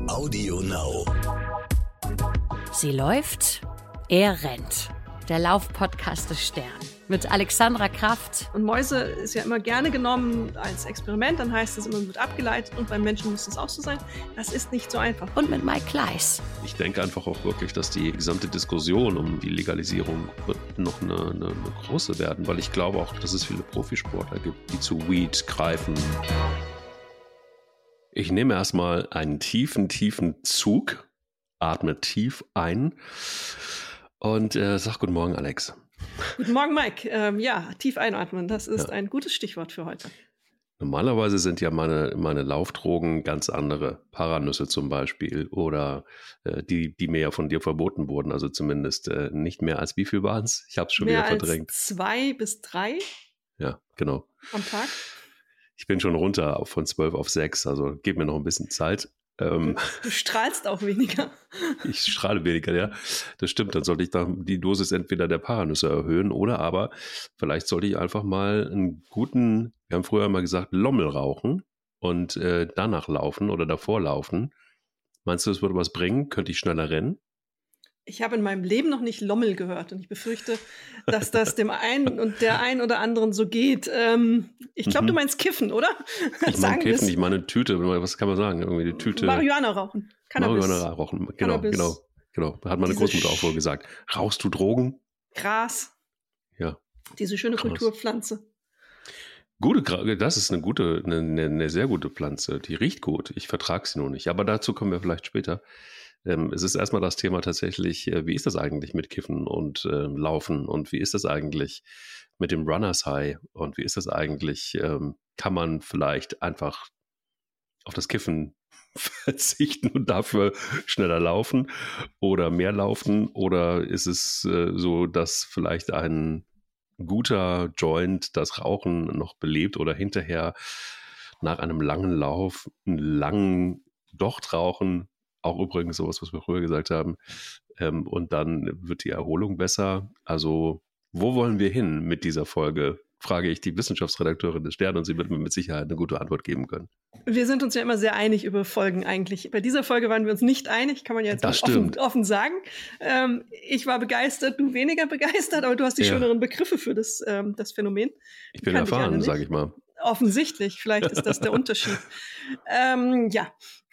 Audio Now. Sie läuft, er rennt. Der Lauf-Podcast des Stern mit Alexandra Kraft. Und Mäuse ist ja immer gerne genommen als Experiment, dann heißt es immer, wird abgeleitet und beim Menschen muss es auch so sein. Das ist nicht so einfach. Und mit Mike Kleiss. Ich denke einfach auch wirklich, dass die gesamte Diskussion um die Legalisierung wird noch eine große werden, weil ich glaube auch, dass es viele Profisportler gibt, die zu Weed greifen. Ich nehme erstmal einen tiefen Zug, atme tief ein und sag guten Morgen, Alex. Guten Morgen, Mike. Ja, tief einatmen, das ist ein gutes Stichwort für heute. Normalerweise sind ja meine Laufdrogen ganz andere. Paranüsse zum Beispiel oder die mir ja von dir verboten wurden. Also zumindest nicht mehr als, wie viel waren es? Ich habe es schon wieder verdrängt. 2 bis 3? Ja, genau. Am Tag? Ich bin schon runter von 12 auf 6, also gib mir noch ein bisschen Zeit. Du strahlst auch weniger. Ich strahle weniger, ja. Das stimmt, dann sollte ich die Dosis entweder der Paranüsse erhöhen oder aber vielleicht sollte ich einfach mal einen guten, wir haben früher mal gesagt, Lommel rauchen und danach laufen oder davor laufen. Meinst du, das würde was bringen? Könnte ich schneller rennen? Ich habe in meinem Leben noch nicht Lommel gehört und ich befürchte, dass das dem einen und der einen oder anderen so geht. Ich glaube, du meinst Kiffen, oder? Ich meine Kiffen, ich meine Tüte, was kann man sagen? Irgendwie die Tüte. Marihuana rauchen. Cannabis. Marihuana rauchen, genau. Hat meine Großmutter auch wohl gesagt. Rauchst du Drogen? Gras. Ja. Diese schöne Kulturpflanze. Das ist eine sehr gute Pflanze. Die riecht gut. Ich vertrage sie nur nicht. Aber dazu kommen wir vielleicht später. Es ist erstmal das Thema tatsächlich, wie ist das eigentlich mit Kiffen und Laufen und wie ist das eigentlich mit dem Runners High und wie ist das eigentlich, kann man vielleicht einfach auf das Kiffen verzichten und dafür schneller laufen oder mehr laufen oder ist es so, dass vielleicht ein guter Joint das Rauchen noch belebt oder hinterher nach einem langen Lauf, einen langen Docht rauchen, auch übrigens sowas, was wir früher gesagt haben. Und dann wird die Erholung besser. Also, wo wollen wir hin mit dieser Folge? Frage ich die Wissenschaftsredakteurin des Stern und sie wird mir mit Sicherheit eine gute Antwort geben können. Wir sind uns ja immer sehr einig über Folgen eigentlich. Bei dieser Folge waren wir uns nicht einig, kann man ja jetzt offen sagen. Ich war begeistert, du weniger begeistert, aber du hast die schöneren Begriffe für das Phänomen. Ich bin erfahren, sage ich mal. Offensichtlich, vielleicht ist das der Unterschied. Da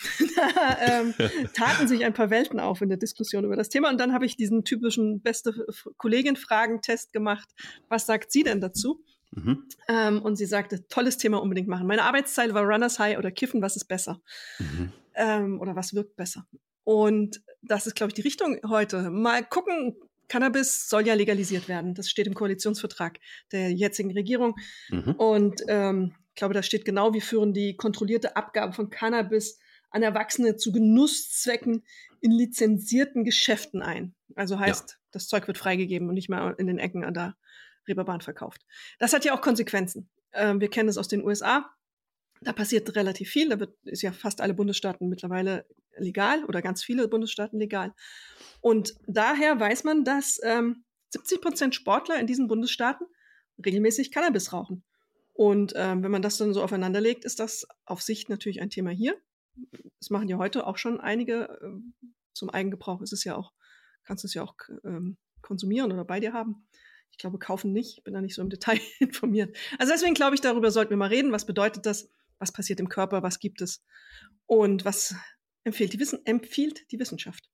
taten sich ein paar Welten auf in der Diskussion über das Thema und dann habe ich diesen typischen beste Kollegin-Fragen-Test gemacht. Was sagt sie denn dazu? Und sie sagte, tolles Thema, unbedingt machen. Meine Arbeitszeile war Runners High oder Kiffen, was ist besser? Oder was wirkt besser? Und das ist, glaube ich, die Richtung heute. Mal gucken, Cannabis soll ja legalisiert werden. Das steht im Koalitionsvertrag der jetzigen Regierung. Und ich glaube, da steht genau, wir führen die kontrollierte Abgabe von Cannabis an Erwachsene zu Genusszwecken in lizenzierten Geschäften ein. Also heißt, das Zeug wird freigegeben und nicht mehr in den Ecken an der Reeperbahn verkauft. Das hat ja auch Konsequenzen. Wir kennen es aus den USA. Da passiert relativ viel. Ist ja fast alle Bundesstaaten mittlerweile legal oder ganz viele Bundesstaaten legal. Und daher weiß man, dass 70% Sportler in diesen Bundesstaaten regelmäßig Cannabis rauchen. Und wenn man das dann so aufeinander legt, ist das auf Sicht natürlich ein Thema hier. Das machen ja heute auch schon einige zum Eigengebrauch. Kannst du es ja auch konsumieren oder bei dir haben. Ich glaube, kaufen nicht. Ich bin da nicht so im Detail informiert. Also deswegen glaube ich, darüber sollten wir mal reden. Was bedeutet das? Was passiert im Körper? Was gibt es? Und was empfiehlt die Wissenschaft?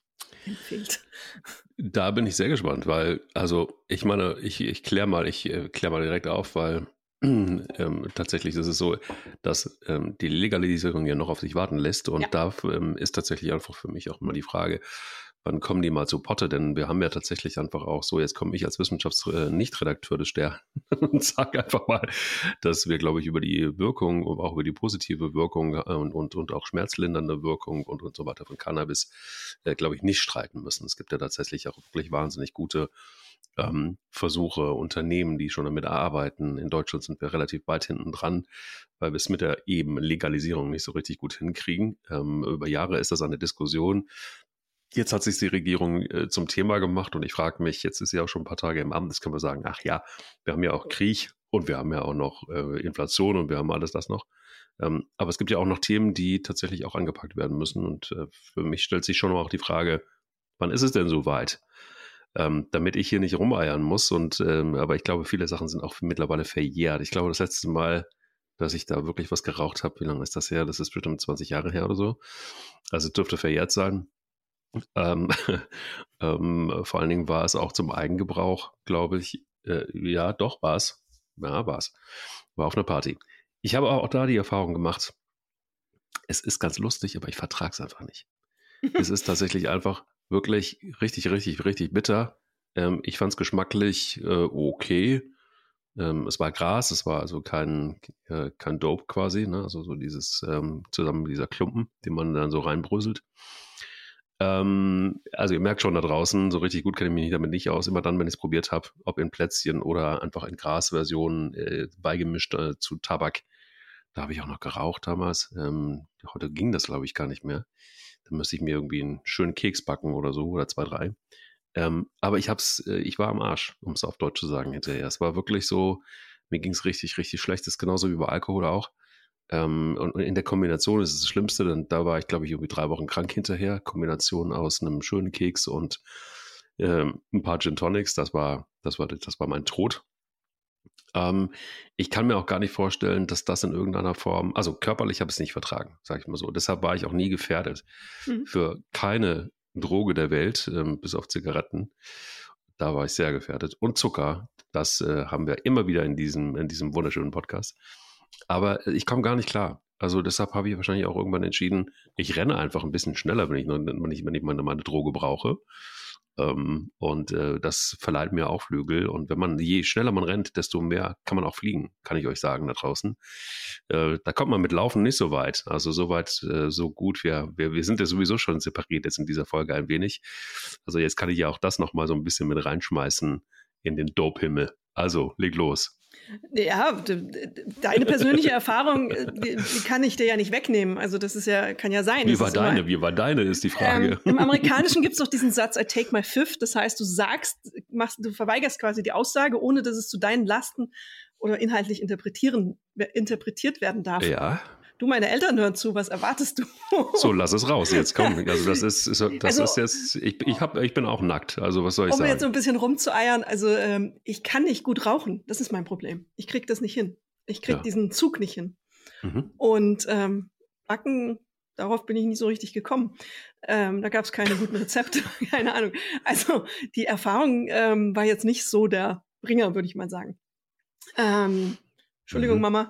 Da bin ich sehr gespannt, weil, also ich meine, ich klär mal direkt auf, weil tatsächlich ist es so, dass die Legalisierung ja noch auf sich warten lässt und da ist tatsächlich einfach für mich auch immer die Frage, wann kommen die mal zu Potte? Denn wir haben ja tatsächlich einfach auch so, jetzt komme ich als Wissenschaftsnichtredakteur des Stern und sage einfach mal, dass wir, glaube ich, über die Wirkung, auch über die positive Wirkung und auch schmerzlindernde Wirkung und so weiter von Cannabis, glaube ich, nicht streiten müssen. Es gibt ja tatsächlich auch wirklich wahnsinnig gute Versuche, Unternehmen, die schon damit arbeiten. In Deutschland sind wir relativ weit hinten dran, weil wir es mit der eben Legalisierung nicht so richtig gut hinkriegen. Über Jahre ist das eine Diskussion. Jetzt hat sich die Regierung zum Thema gemacht und ich frage mich, jetzt ist sie auch schon ein paar Tage im Amt, jetzt können wir sagen, ach ja, wir haben ja auch Krieg und wir haben ja auch noch Inflation und wir haben alles das noch. Aber es gibt ja auch noch Themen, die tatsächlich auch angepackt werden müssen. Und für mich stellt sich schon auch die Frage, wann ist es denn soweit? Damit ich hier nicht rumeiern muss. Aber ich glaube, viele Sachen sind auch mittlerweile verjährt. Ich glaube, das letzte Mal, dass ich da wirklich was geraucht habe, wie lange ist das her? Das ist bestimmt 20 Jahre her oder so. Also dürfte verjährt sein. Vor allen Dingen war es auch zum Eigengebrauch, glaube ich. Ja, doch, war es. Ja, war es. War auf einer Party. Ich habe auch da die Erfahrung gemacht, es ist ganz lustig, aber ich vertrage es einfach nicht. Es ist tatsächlich einfach wirklich richtig, richtig, richtig bitter. Ich fand es geschmacklich okay. Es war Gras, es war also kein Dope quasi, ne? Also so dieses zusammen dieser Klumpen, den man dann so reinbröselt. Also ihr merkt schon da draußen, so richtig gut kenne ich mich damit nicht aus. Immer dann, wenn ich es probiert habe, ob in Plätzchen oder einfach in Grasversionen beigemischt zu Tabak. Da habe ich auch noch geraucht damals. Heute ging das, glaube ich, gar nicht mehr. Da müsste ich mir irgendwie einen schönen Keks backen oder so oder 2, 3. Aber ich war am Arsch, um es auf Deutsch zu sagen hinterher. Es war wirklich so, mir ging es richtig, richtig schlecht. Das ist genauso wie bei Alkohol auch. Und in der Kombination ist es das Schlimmste, denn da war ich, glaube ich, irgendwie 3 Wochen krank hinterher. Kombination aus einem schönen Keks und ein paar Gin Tonics, das war mein Tod. Ich kann mir auch gar nicht vorstellen, dass das in irgendeiner Form, also körperlich habe ich es nicht vertragen, sage ich mal so. Deshalb war ich auch nie gefährdet für keine Droge der Welt, bis auf Zigaretten. Da war ich sehr gefährdet. Und Zucker, das haben wir immer wieder in diesem wunderschönen Podcast. Aber ich komme gar nicht klar. Also deshalb habe ich wahrscheinlich auch irgendwann entschieden, ich renne einfach ein bisschen schneller, wenn ich meine Droge brauche. Das verleiht mir auch Flügel. Und je schneller man rennt, desto mehr kann man auch fliegen, kann ich euch sagen da draußen. Da kommt man mit Laufen nicht so weit. Also so weit, so gut. Wir sind ja sowieso schon separiert jetzt in dieser Folge ein wenig. Also jetzt kann ich ja auch das nochmal so ein bisschen mit reinschmeißen in den Dope-Himmel. Also leg los. Ja, deine persönliche Erfahrung, die kann ich dir ja nicht wegnehmen. Also das kann ja sein. Wie war deine, ist die Frage. Im Amerikanischen gibt es doch diesen Satz, I take my fifth. Das heißt, du verweigerst quasi die Aussage, ohne dass es zu deinen Lasten oder inhaltlich interpretiert werden darf. Ja. Du, meine Eltern hören zu, was erwartest du? So, lass es raus jetzt, komm. Also das ist jetzt, ich bin auch nackt, also was soll ich sagen? Um jetzt so ein bisschen rumzueiern, also ich kann nicht gut rauchen, das ist mein Problem. Ich kriege das nicht hin. Ich kriege diesen Zug nicht hin. Und Backen, darauf bin ich nicht so richtig gekommen. Da gab es keine guten Rezepte, keine Ahnung. Also die Erfahrung war jetzt nicht so der Bringer, würde ich mal sagen. Entschuldigung, Mama.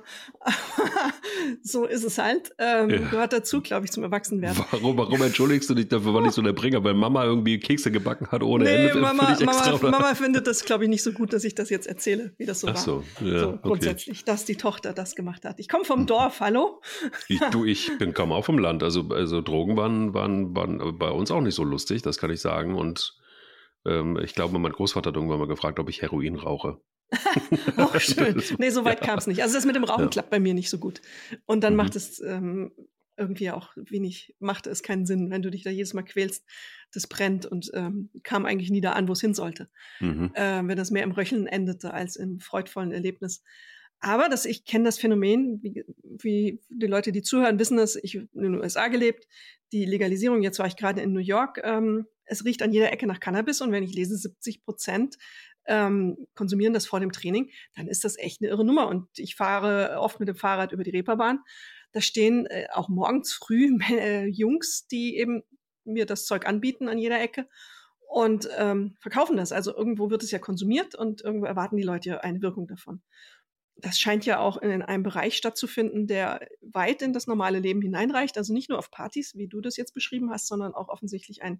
So ist es halt. Gehört dazu, glaube ich, zum Erwachsenwerden. Warum entschuldigst du dich dafür, weil nicht so der Bringer, weil Mama irgendwie Kekse gebacken hat ohne Ende? Mama findet das, glaube ich, nicht so gut, dass ich das jetzt erzähle, wie das so war. Ach so, ja, so grundsätzlich, dass die Tochter das gemacht hat. Ich komme vom Dorf, hallo? Ich komme auch vom Land. Also Drogen waren bei uns auch nicht so lustig, das kann ich sagen. Und ich glaube, mein Großvater hat irgendwann mal gefragt, ob ich Heroin rauche. Oh, schön. Nee, so weit kam es nicht. Also das mit dem Rauchen klappt bei mir nicht so gut. Und dann macht es irgendwie auch machte es keinen Sinn, wenn du dich da jedes Mal quälst. Das brennt und kam eigentlich nie da an, wo es hin sollte. Wenn das mehr im Röcheln endete als im freudvollen Erlebnis. Aber ich kenne das Phänomen, wie die Leute, die zuhören, wissen das. Ich habe in den USA gelebt. Die Legalisierung, jetzt war ich gerade in New York, es riecht an jeder Ecke nach Cannabis und wenn ich lese, 70% konsumieren das vor dem Training, dann ist das echt eine irre Nummer. Und ich fahre oft mit dem Fahrrad über die Reeperbahn. Da stehen auch morgens früh Jungs, die eben mir das Zeug anbieten an jeder Ecke und verkaufen das. Also irgendwo wird es ja konsumiert und irgendwo erwarten die Leute ja eine Wirkung davon. Das scheint ja auch in einem Bereich stattzufinden, der weit in das normale Leben hineinreicht. Also nicht nur auf Partys, wie du das jetzt beschrieben hast, sondern auch offensichtlich ein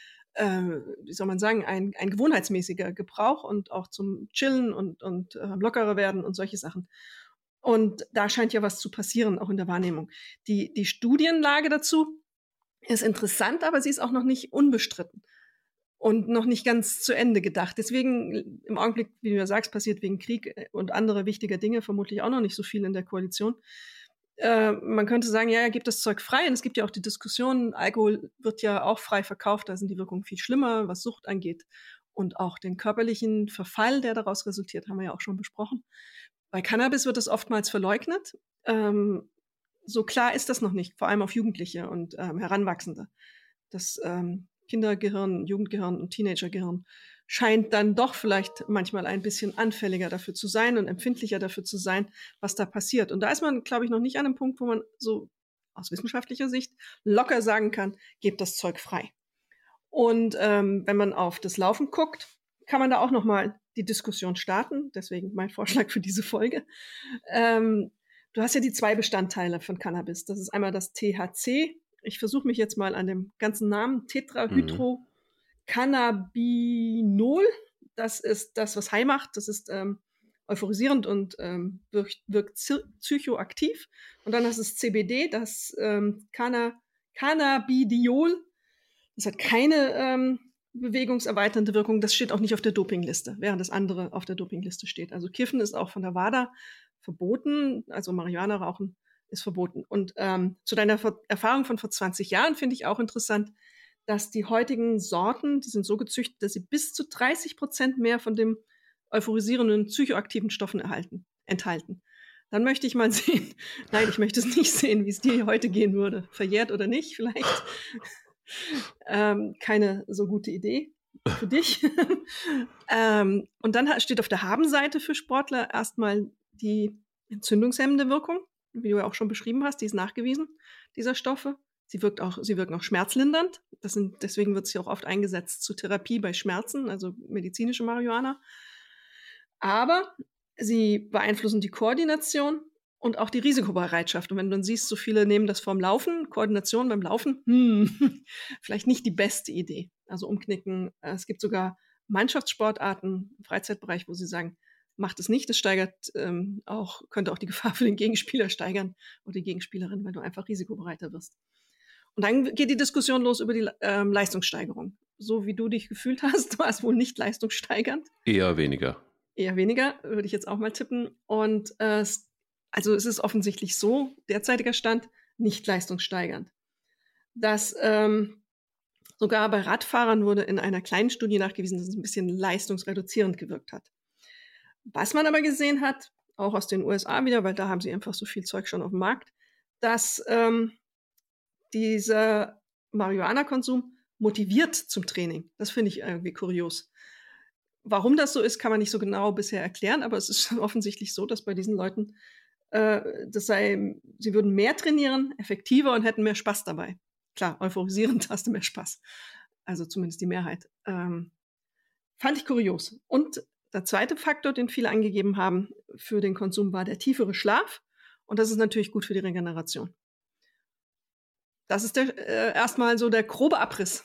gewohnheitsmäßiger Gebrauch und auch zum Chillen und lockerer werden und solche Sachen. Und da scheint ja was zu passieren, auch in der Wahrnehmung. Die Studienlage dazu ist interessant, aber sie ist auch noch nicht unbestritten und noch nicht ganz zu Ende gedacht. Deswegen im Augenblick, wie du ja sagst, passiert wegen Krieg und andere wichtiger Dinge vermutlich auch noch nicht so viel in der Koalition. Man könnte sagen, ja, gibt das Zeug frei. Und es gibt ja auch die Diskussion, Alkohol wird ja auch frei verkauft, da sind die Wirkungen viel schlimmer, was Sucht angeht. Und auch den körperlichen Verfall, der daraus resultiert, haben wir ja auch schon besprochen. Bei Cannabis wird es oftmals verleugnet. so klar ist das noch nicht, vor allem auf Jugendliche und Heranwachsende. Das Kindergehirn, Jugendgehirn und Teenagergehirn scheint dann doch vielleicht manchmal ein bisschen anfälliger dafür zu sein und empfindlicher dafür zu sein, was da passiert. Und da ist man, glaube ich, noch nicht an einem Punkt, wo man so aus wissenschaftlicher Sicht locker sagen kann, gebt das Zeug frei. Und wenn man auf das Laufen guckt, kann man da auch nochmal die Diskussion starten. Deswegen mein Vorschlag für diese Folge. Du hast ja die 2 Bestandteile von Cannabis. Das ist einmal das THC. Ich versuche mich jetzt mal an dem ganzen Namen. Tetrahydrocannabinol. Das ist das, was high macht. Das ist euphorisierend und wirkt psychoaktiv. Und dann hast du das CBD, das Cannabidiol. Das hat keine bewegungserweiternde Wirkung. Das steht auch nicht auf der Dopingliste, während das andere auf der Dopingliste steht. Also Kiffen ist auch von der WADA verboten, also Marihuana rauchen ist verboten. Und zu deiner Erfahrung von vor 20 Jahren finde ich auch interessant, dass die heutigen Sorten, die sind so gezüchtet, dass sie bis zu 30% mehr von dem euphorisierenden psychoaktiven Stoffen enthalten. Dann möchte ich mal sehen, nein, ich möchte es nicht sehen, wie es dir heute gehen würde. Verjährt oder nicht, vielleicht. Keine so gute Idee für dich. Und dann steht auf der Habenseite für Sportler erstmal die entzündungshemmende Wirkung, wie du ja auch schon beschrieben hast, die ist nachgewiesen, dieser Stoffe. Sie wirken auch schmerzlindernd. Deswegen wird sie auch oft eingesetzt zur Therapie bei Schmerzen, also medizinische Marihuana. Aber sie beeinflussen die Koordination und auch die Risikobereitschaft. Und wenn du dann siehst, so viele nehmen das vorm Laufen, Koordination beim Laufen, vielleicht nicht die beste Idee. Also umknicken. Es gibt sogar Mannschaftssportarten im Freizeitbereich, wo sie sagen, macht es nicht, das könnte auch die Gefahr für den Gegenspieler steigern oder die Gegenspielerin, weil du einfach risikobereiter wirst. Und dann geht die Diskussion los über die Leistungssteigerung. So wie du dich gefühlt hast, war es wohl nicht leistungssteigernd. Eher weniger. Eher weniger, würde ich jetzt auch mal tippen. Und es ist offensichtlich so, derzeitiger Stand, nicht leistungssteigernd. Das sogar bei Radfahrern wurde in einer kleinen Studie nachgewiesen, dass es ein bisschen leistungsreduzierend gewirkt hat. Was man aber gesehen hat, auch aus den USA wieder, weil da haben sie einfach so viel Zeug schon auf dem Markt, dass dieser Marihuana-Konsum motiviert zum Training. Das finde ich irgendwie kurios. Warum das so ist, kann man nicht so genau bisher erklären, aber es ist offensichtlich so, dass bei diesen Leuten sie würden mehr trainieren, effektiver und hätten mehr Spaß dabei. Klar, euphorisierend hast du mehr Spaß. Also zumindest die Mehrheit. Fand ich kurios. Und der zweite Faktor, den viele angegeben haben für den Konsum, war der tiefere Schlaf. Und das ist natürlich gut für die Regeneration. Das ist erstmal so der grobe Abriss.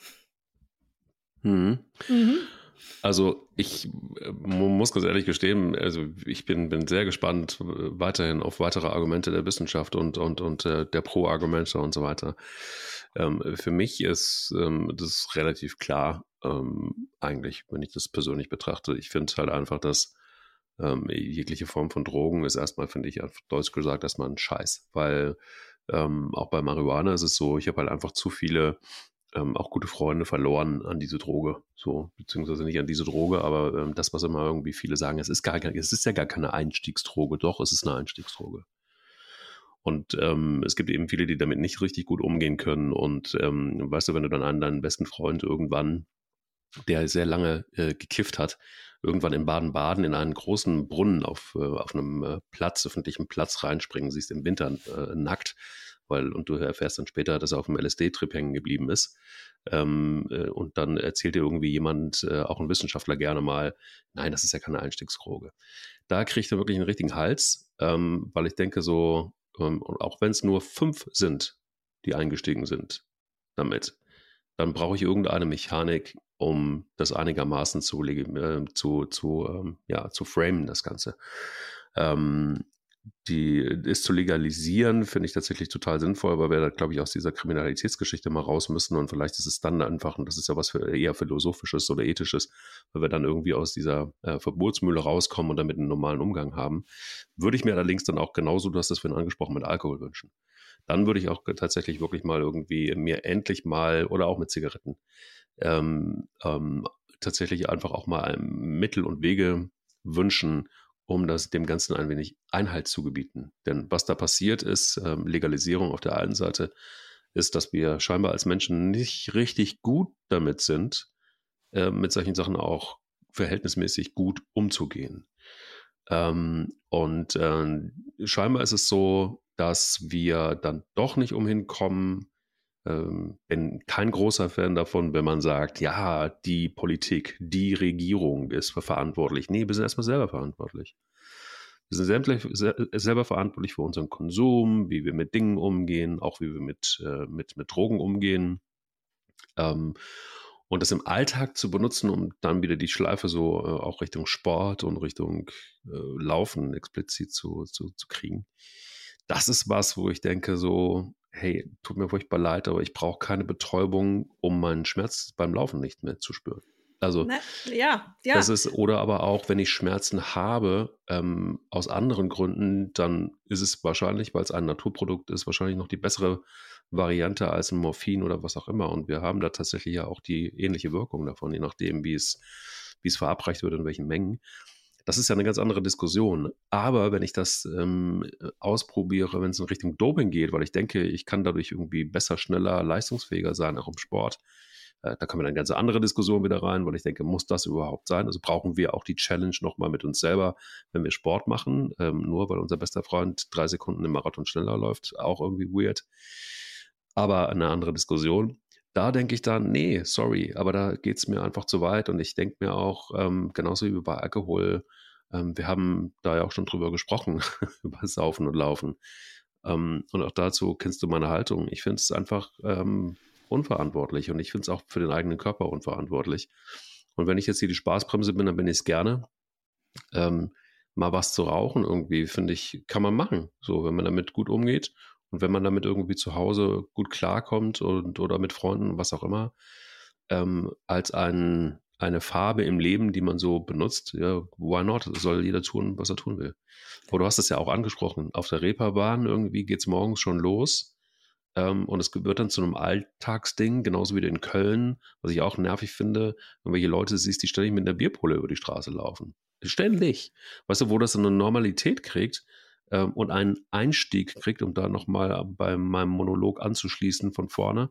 Also ich muss ganz ehrlich gestehen, also ich bin sehr gespannt weiterhin auf weitere Argumente der Wissenschaft und der Pro-Argumente und so weiter. Für mich ist das relativ klar, eigentlich, wenn ich das persönlich betrachte. Ich finde halt einfach, dass jegliche Form von Drogen ist erstmal, finde ich, auf Deutsch gesagt, erstmal ein Scheiß. Weil auch bei Marihuana ist es so, ich habe halt einfach zu viele auch gute Freunde verloren an diese Droge. So, beziehungsweise nicht an diese Droge, aber das, was immer irgendwie viele sagen, es ist ja gar keine Einstiegsdroge. Doch, es ist eine Einstiegsdroge. Und es gibt eben viele, die damit nicht richtig gut umgehen können. Und weißt du, wenn du dann deinen besten Freund irgendwann, der sehr lange gekifft hat, irgendwann in Baden-Baden in einen großen Brunnen auf einem öffentlichen Platz reinspringen siehst, im Winter nackt, und du erfährst dann später, dass er auf dem LSD-Trip hängen geblieben ist. Und dann erzählt dir irgendwie jemand, auch ein Wissenschaftler gerne mal, nein, das ist ja keine Einstiegsdroge. Da kriegt er wirklich einen richtigen Hals, weil ich denke so, auch wenn es nur 5 sind, die eingestiegen sind damit, dann brauche ich irgendeine Mechanik, um das einigermaßen zu framen, das Ganze. Die ist zu legalisieren, finde ich tatsächlich total sinnvoll, weil wir da, glaube ich, aus dieser Kriminalitätsgeschichte mal raus müssen und vielleicht ist es dann einfach, und das ist ja was für eher Philosophisches oder Ethisches, weil wir dann irgendwie aus dieser Verbotsmühle rauskommen und damit einen normalen Umgang haben. Würde ich mir allerdings dann auch genauso, du hast das vorhin angesprochen, mit Alkohol wünschen. Dann würde ich auch tatsächlich wirklich mal irgendwie mir endlich mal, oder auch mit Zigaretten, tatsächlich einfach auch mal Mittel und Wege wünschen, um dem Ganzen ein wenig Einhalt zu gebieten. Denn was da passiert ist, Legalisierung auf der einen Seite, ist, dass wir scheinbar als Menschen nicht richtig gut damit sind, mit solchen Sachen auch verhältnismäßig gut umzugehen. Scheinbar ist es so, dass wir dann doch nicht umhin kommen, bin kein großer Fan davon, wenn man sagt, ja, die Politik, die Regierung ist verantwortlich. Nee, wir sind erstmal selber verantwortlich. Wir sind selber verantwortlich für unseren Konsum, wie wir mit Dingen umgehen, auch wie wir mit Drogen umgehen. Und das im Alltag zu benutzen, um dann wieder die Schleife so auch Richtung Sport und Richtung Laufen explizit zu kriegen. Das ist was, wo ich denke so, hey, tut mir furchtbar leid, aber ich brauche keine Betäubung, um meinen Schmerz beim Laufen nicht mehr zu spüren. Also ja. Das ist, oder aber auch, wenn ich Schmerzen habe, aus anderen Gründen, dann ist es wahrscheinlich, weil es ein Naturprodukt ist, wahrscheinlich noch die bessere Variante als ein Morphin oder was auch immer. Und wir haben da tatsächlich ja auch die ähnliche Wirkung davon, je nachdem, wie es verabreicht wird und in welchen Mengen. Das ist ja eine ganz andere Diskussion. Aber wenn ich das ausprobiere, wenn es in Richtung Doping geht, weil ich denke, ich kann dadurch irgendwie besser, schneller, leistungsfähiger sein, auch im Sport, da kommen eine ganz andere Diskussion wieder rein, weil ich denke, muss das überhaupt sein? Also brauchen wir auch die Challenge nochmal mit uns selber, wenn wir Sport machen, nur weil unser bester Freund 3 Sekunden im Marathon schneller läuft, auch irgendwie weird. Aber eine andere Diskussion. Da denke ich dann, nee, sorry, aber da geht es mir einfach zu weit und ich denke mir auch, genauso wie bei Alkohol, wir haben da ja auch schon drüber gesprochen, über Saufen und Laufen. Und auch dazu kennst du meine Haltung. Ich finde es einfach unverantwortlich und ich finde es auch für den eigenen Körper unverantwortlich. Und wenn ich jetzt hier die Spaßbremse bin, dann bin ich es gerne. Mal was zu rauchen irgendwie, finde ich, kann man machen. So, wenn man damit gut umgeht und wenn man damit irgendwie zu Hause gut klarkommt oder mit Freunden, was auch immer, als eine Farbe im Leben, die man so benutzt, ja, why not? Soll jeder tun, was er tun will. Aber du hast es ja auch angesprochen, auf der Reeperbahn irgendwie geht es morgens schon los. Und es wird dann zu einem Alltagsding, genauso wie in Köln, was ich auch nervig finde, irgendwelche Leute siehst, die ständig mit einer Bierpulle über die Straße laufen. Ständig. Weißt du, wo das eine Normalität kriegt und einen Einstieg kriegt, um da nochmal bei meinem Monolog anzuschließen von vorne,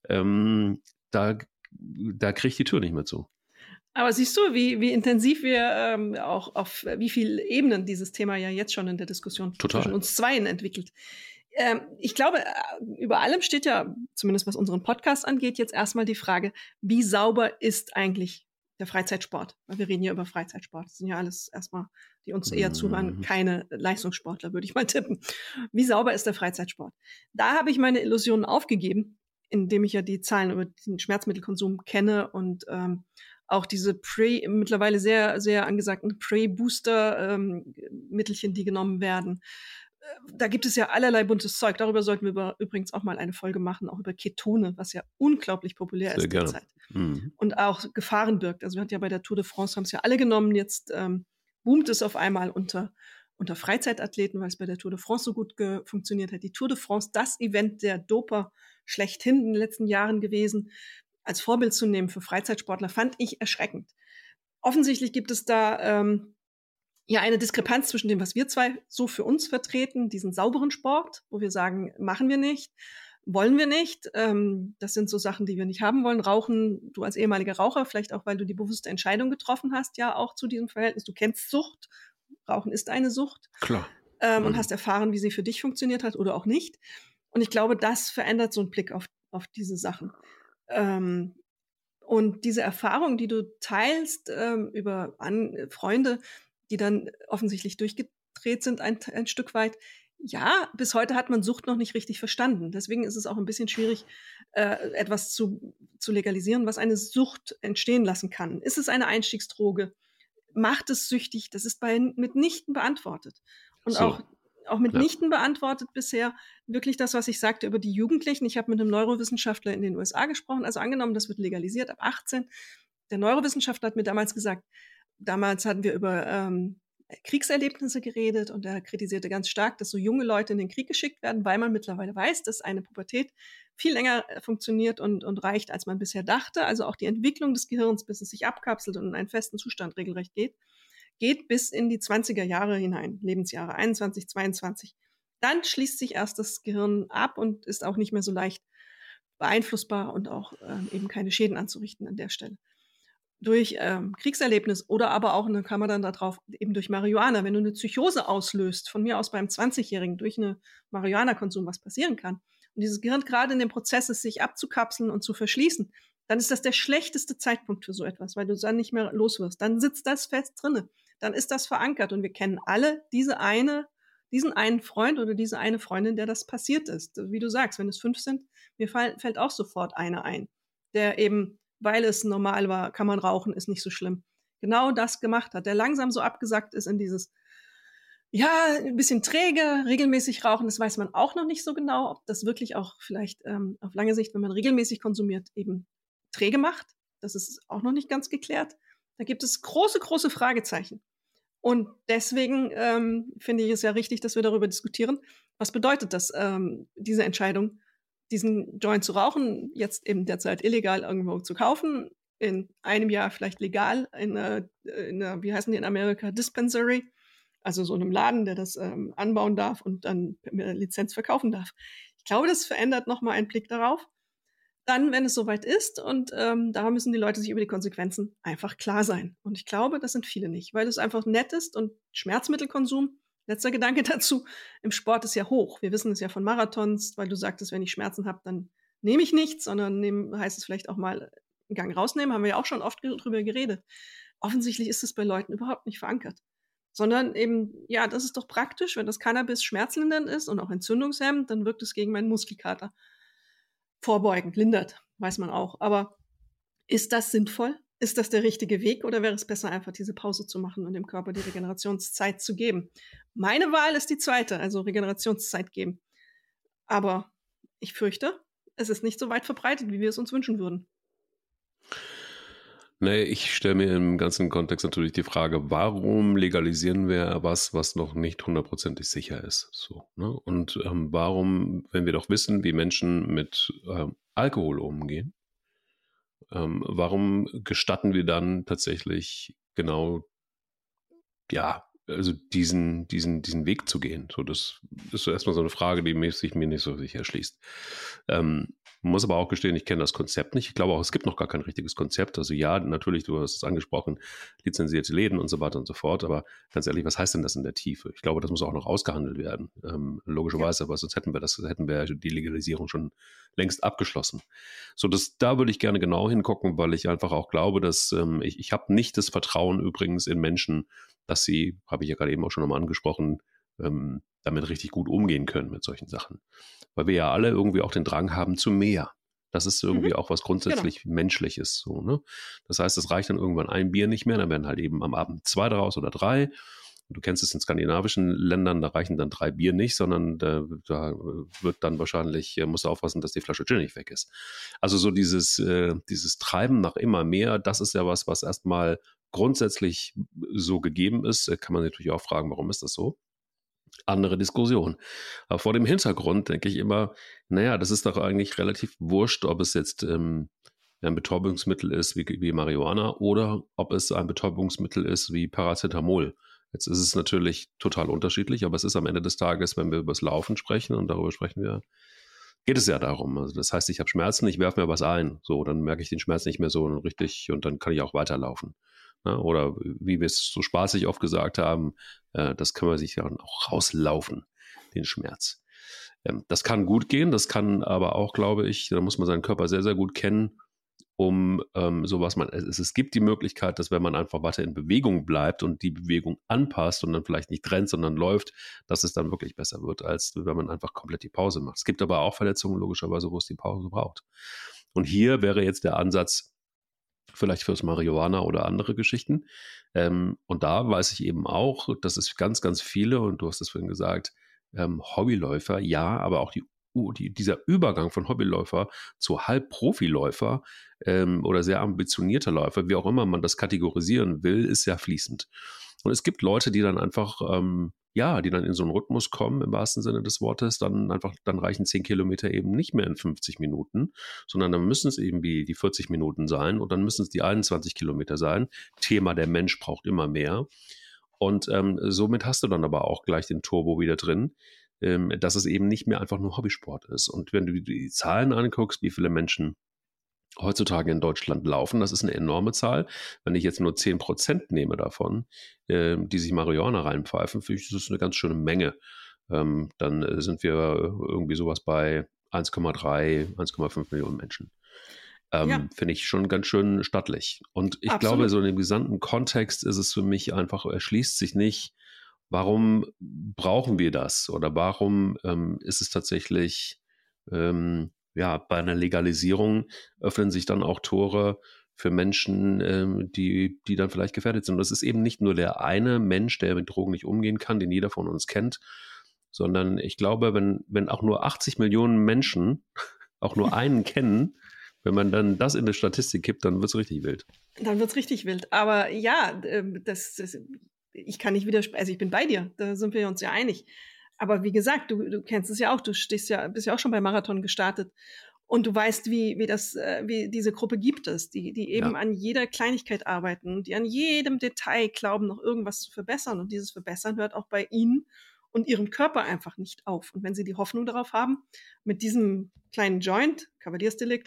da kriege ich die Tür nicht mehr zu. Aber siehst du, wie intensiv wir auch auf wie vielen Ebenen dieses Thema ja jetzt schon in der Diskussion zwischen uns Zweien entwickelt. Ich glaube, über allem steht ja, zumindest was unseren Podcast angeht, jetzt erstmal die Frage, wie sauber ist eigentlich der Freizeitsport? Weil wir reden ja über Freizeitsport. Das sind ja alles erstmal, die uns eher zuhören, keine Leistungssportler, würde ich mal tippen. Wie sauber ist der Freizeitsport? Da habe ich meine Illusionen aufgegeben, indem ich ja die Zahlen über den Schmerzmittelkonsum kenne und auch diese mittlerweile sehr, sehr angesagten Pre-Booster-Mittelchen, die genommen werden. Da gibt es ja allerlei buntes Zeug. Darüber sollten wir übrigens auch mal eine Folge machen, auch über Ketone, was ja unglaublich populär ist derzeit. Und auch Gefahren birgt. Also wir hatten ja bei der Tour de France, haben es ja alle genommen. Jetzt boomt es auf einmal unter Freizeitathleten, weil es bei der Tour de France so gut funktioniert hat. Die Tour de France, das Event der Doper schlechthin in den letzten Jahren gewesen, als Vorbild zu nehmen für Freizeitsportler, fand ich erschreckend. Offensichtlich gibt es da ja eine Diskrepanz zwischen dem, was wir zwei so für uns vertreten, diesen sauberen Sport, wo wir sagen, machen wir nicht, wollen wir nicht. Das sind so Sachen, die wir nicht haben wollen. Rauchen, du als ehemaliger Raucher, vielleicht auch, weil du die bewusste Entscheidung getroffen hast, ja auch zu diesem Verhältnis. Du kennst Sucht. Rauchen ist eine Sucht. Klar. Und hast erfahren, wie sie für dich funktioniert hat oder auch nicht. Und ich glaube, das verändert so einen Blick auf diese Sachen. Und diese Erfahrung, die du teilst über Freunde, die dann offensichtlich durchgedreht sind ein Stück weit, ja, bis heute hat man Sucht noch nicht richtig verstanden. Deswegen ist es auch ein bisschen schwierig, etwas zu legalisieren, was eine Sucht entstehen lassen kann. Ist es eine Einstiegsdroge? Macht es süchtig? Das ist mitnichten beantwortet. Und auch mitnichten beantwortet bisher wirklich das, was ich sagte über die Jugendlichen. Ich habe mit einem Neurowissenschaftler in den USA gesprochen. Also angenommen, das wird legalisiert ab 18. Der Neurowissenschaftler hat mir damals gesagt, damals hatten wir über Kriegserlebnisse geredet und er kritisierte ganz stark, dass so junge Leute in den Krieg geschickt werden, weil man mittlerweile weiß, dass eine Pubertät viel länger funktioniert und reicht, als man bisher dachte. Also auch die Entwicklung des Gehirns, bis es sich abkapselt und in einen festen Zustand regelrecht geht, geht bis in die 20er Jahre hinein, Lebensjahre 21, 22. Dann schließt sich erst das Gehirn ab und ist auch nicht mehr so leicht beeinflussbar und auch eben keine Schäden anzurichten an der Stelle. Durch Kriegserlebnis oder aber auch, und dann kam man dann darauf, eben durch Marihuana, wenn du eine Psychose auslöst, von mir aus beim 20-Jährigen, durch eine Marihuana-Konsum, was passieren kann, und dieses Gehirn gerade in dem Prozess ist, sich abzukapseln und zu verschließen, dann ist das der schlechteste Zeitpunkt für so etwas, weil du dann nicht mehr los wirst. Dann sitzt das fest drinne, dann ist das verankert und wir kennen alle diesen einen Freund oder diese eine Freundin, der das passiert ist. Wie du sagst, wenn es 5 sind, mir fällt auch sofort einer ein, der eben, weil es normal war, kann man rauchen, ist nicht so schlimm, genau das gemacht hat, der langsam so abgesackt ist in dieses, ja, ein bisschen träge, regelmäßig rauchen, das weiß man auch noch nicht so genau, ob das wirklich auch vielleicht auf lange Sicht, wenn man regelmäßig konsumiert, eben träge macht. Das ist auch noch nicht ganz geklärt. Da gibt es große, große Fragezeichen. Und deswegen finde ich es ja richtig, dass wir darüber diskutieren. Was bedeutet das, diese Entscheidung, diesen Joint zu rauchen, jetzt eben derzeit illegal irgendwo zu kaufen, in einem Jahr vielleicht legal in einer, wie heißen die in Amerika, Dispensary, also so einem Laden, der das anbauen darf und dann mit einer Lizenz verkaufen darf. Ich glaube, das verändert nochmal einen Blick darauf. Dann, wenn es soweit ist, und da müssen die Leute sich über die Konsequenzen einfach klar sein. Und ich glaube, das sind viele nicht, weil es einfach nett ist und Schmerzmittelkonsum, letzter Gedanke dazu, im Sport ist ja hoch. Wir wissen es ja von Marathons, weil du sagtest, wenn ich Schmerzen habe, dann nehme ich nichts, sondern heißt es vielleicht auch mal einen Gang rausnehmen, haben wir ja auch schon oft drüber geredet. Offensichtlich ist es bei Leuten überhaupt nicht verankert. Sondern eben, ja, das ist doch praktisch, wenn das Cannabis schmerzlindernd ist und auch entzündungshemmend, dann wirkt es gegen meinen Muskelkater vorbeugend, lindert, weiß man auch. Aber ist das sinnvoll? Ist das der richtige Weg oder wäre es besser, einfach diese Pause zu machen und dem Körper die Regenerationszeit zu geben? Meine Wahl ist die zweite, also Regenerationszeit geben. Aber ich fürchte, es ist nicht so weit verbreitet, wie wir es uns wünschen würden. Nee, ich stelle mir im ganzen Kontext natürlich die Frage, warum legalisieren wir was noch nicht 100% sicher ist? So, ne? Und warum, wenn wir doch wissen, wie Menschen mit Alkohol umgehen, warum gestatten wir dann tatsächlich genau, ja, also diesen Weg zu gehen? So, das ist so erstmal so eine Frage, die sich mir nicht so sicher erschließt. Muss aber auch gestehen, ich kenne das Konzept nicht. Ich glaube auch, es gibt noch gar kein richtiges Konzept. Also ja, natürlich, du hast es angesprochen, lizenzierte Läden und so weiter und so fort. Aber ganz ehrlich, was heißt denn das in der Tiefe? Ich glaube, das muss auch noch ausgehandelt werden. Logischerweise, aber sonst hätten wir die Legalisierung schon längst abgeschlossen. So, da würde ich gerne genau hingucken, weil ich einfach auch glaube, dass ich habe nicht das Vertrauen übrigens in Menschen, dass sie, habe ich ja gerade eben auch schon nochmal angesprochen, damit richtig gut umgehen können mit solchen Sachen. Weil wir ja alle irgendwie auch den Drang haben zu mehr. Das ist irgendwie auch was grundsätzlich Menschliches. So, ne? Das heißt, es reicht dann irgendwann ein Bier nicht mehr, dann werden halt eben am Abend 2 daraus oder 3. Du kennst es in skandinavischen Ländern, da reichen dann 3 Bier nicht, sondern da wird dann wahrscheinlich, musst du aufpassen, dass die Flasche Gin nicht weg ist. Also so dieses Treiben nach immer mehr, das ist ja was erstmal grundsätzlich so gegeben ist. Kann man natürlich auch fragen, warum ist das so? Andere Diskussion. Aber vor dem Hintergrund denke ich immer, naja, das ist doch eigentlich relativ wurscht, ob es jetzt ein Betäubungsmittel ist wie Marihuana oder ob es ein Betäubungsmittel ist wie Paracetamol. Jetzt ist es natürlich total unterschiedlich, aber es ist am Ende des Tages, wenn wir über das Laufen sprechen, und darüber sprechen wir, geht es ja darum. Also das heißt, ich habe Schmerzen, ich werfe mir was ein. So, dann merke ich den Schmerz nicht mehr so richtig und dann kann ich auch weiterlaufen. Ja, oder wie wir es so spaßig oft gesagt haben, das kann man sich ja auch rauslaufen, den Schmerz. Das kann gut gehen, das kann aber auch, glaube ich, da muss man seinen Körper sehr, sehr gut kennen, um sowas es gibt die Möglichkeit, dass wenn man einfach weiter in Bewegung bleibt und die Bewegung anpasst und dann vielleicht nicht rennt, sondern läuft, dass es dann wirklich besser wird, als wenn man einfach komplett die Pause macht. Es gibt aber auch Verletzungen logischerweise, wo es die Pause braucht. Und hier wäre jetzt der Ansatz, vielleicht fürs Marihuana oder andere Geschichten. Und da weiß ich eben auch, dass es ganz, ganz viele, und du hast es vorhin gesagt, Hobbyläufer, ja, aber auch dieser Übergang von Hobbyläufer zu Halbprofiläufer oder sehr ambitionierter Läufer, wie auch immer man das kategorisieren will, ist sehr fließend. Und es gibt Leute, die dann einfach, die dann in so einen Rhythmus kommen, im wahrsten Sinne des Wortes, dann reichen 10 Kilometer eben nicht mehr in 50 Minuten, sondern dann müssen es eben die 40 Minuten sein und dann müssen es die 21 Kilometer sein. Thema, der Mensch braucht immer mehr. Und somit hast du dann aber auch gleich den Turbo wieder drin, dass es eben nicht mehr einfach nur Hobbysport ist. Und wenn du die Zahlen anguckst, wie viele Menschen heutzutage in Deutschland laufen, das ist eine enorme Zahl. Wenn ich jetzt nur 10% nehme davon, die sich Marihuana reinpfeifen, finde ich, das ist eine ganz schöne Menge. Dann sind wir irgendwie sowas bei 1,3, 1,5 Millionen Menschen. Finde ich schon ganz schön stattlich. Und ich glaube, so in dem gesamten Kontext ist es für mich einfach, erschließt sich nicht, warum brauchen wir das? Oder warum ist es tatsächlich, bei einer Legalisierung öffnen sich dann auch Tore für Menschen, die dann vielleicht gefährdet sind. Und das ist eben nicht nur der eine Mensch, der mit Drogen nicht umgehen kann, den jeder von uns kennt, sondern ich glaube, wenn auch nur 80 Millionen Menschen auch nur einen kennen, wenn man dann das in die Statistik kippt, dann wird es richtig wild. Dann wird es richtig wild. Aber ja, ich kann nicht widersprechen. Also ich bin bei dir, da sind wir uns ja einig. Aber wie gesagt, du kennst es ja auch, bist ja auch schon beim Marathon gestartet. Und du weißt, wie diese Gruppe gibt es, die eben an jeder Kleinigkeit arbeiten, die an jedem Detail glauben, noch irgendwas zu verbessern. Und dieses Verbessern hört auch bei ihnen und ihrem Körper einfach nicht auf. Und wenn sie die Hoffnung darauf haben, mit diesem kleinen Joint, Kavaliersdelikt,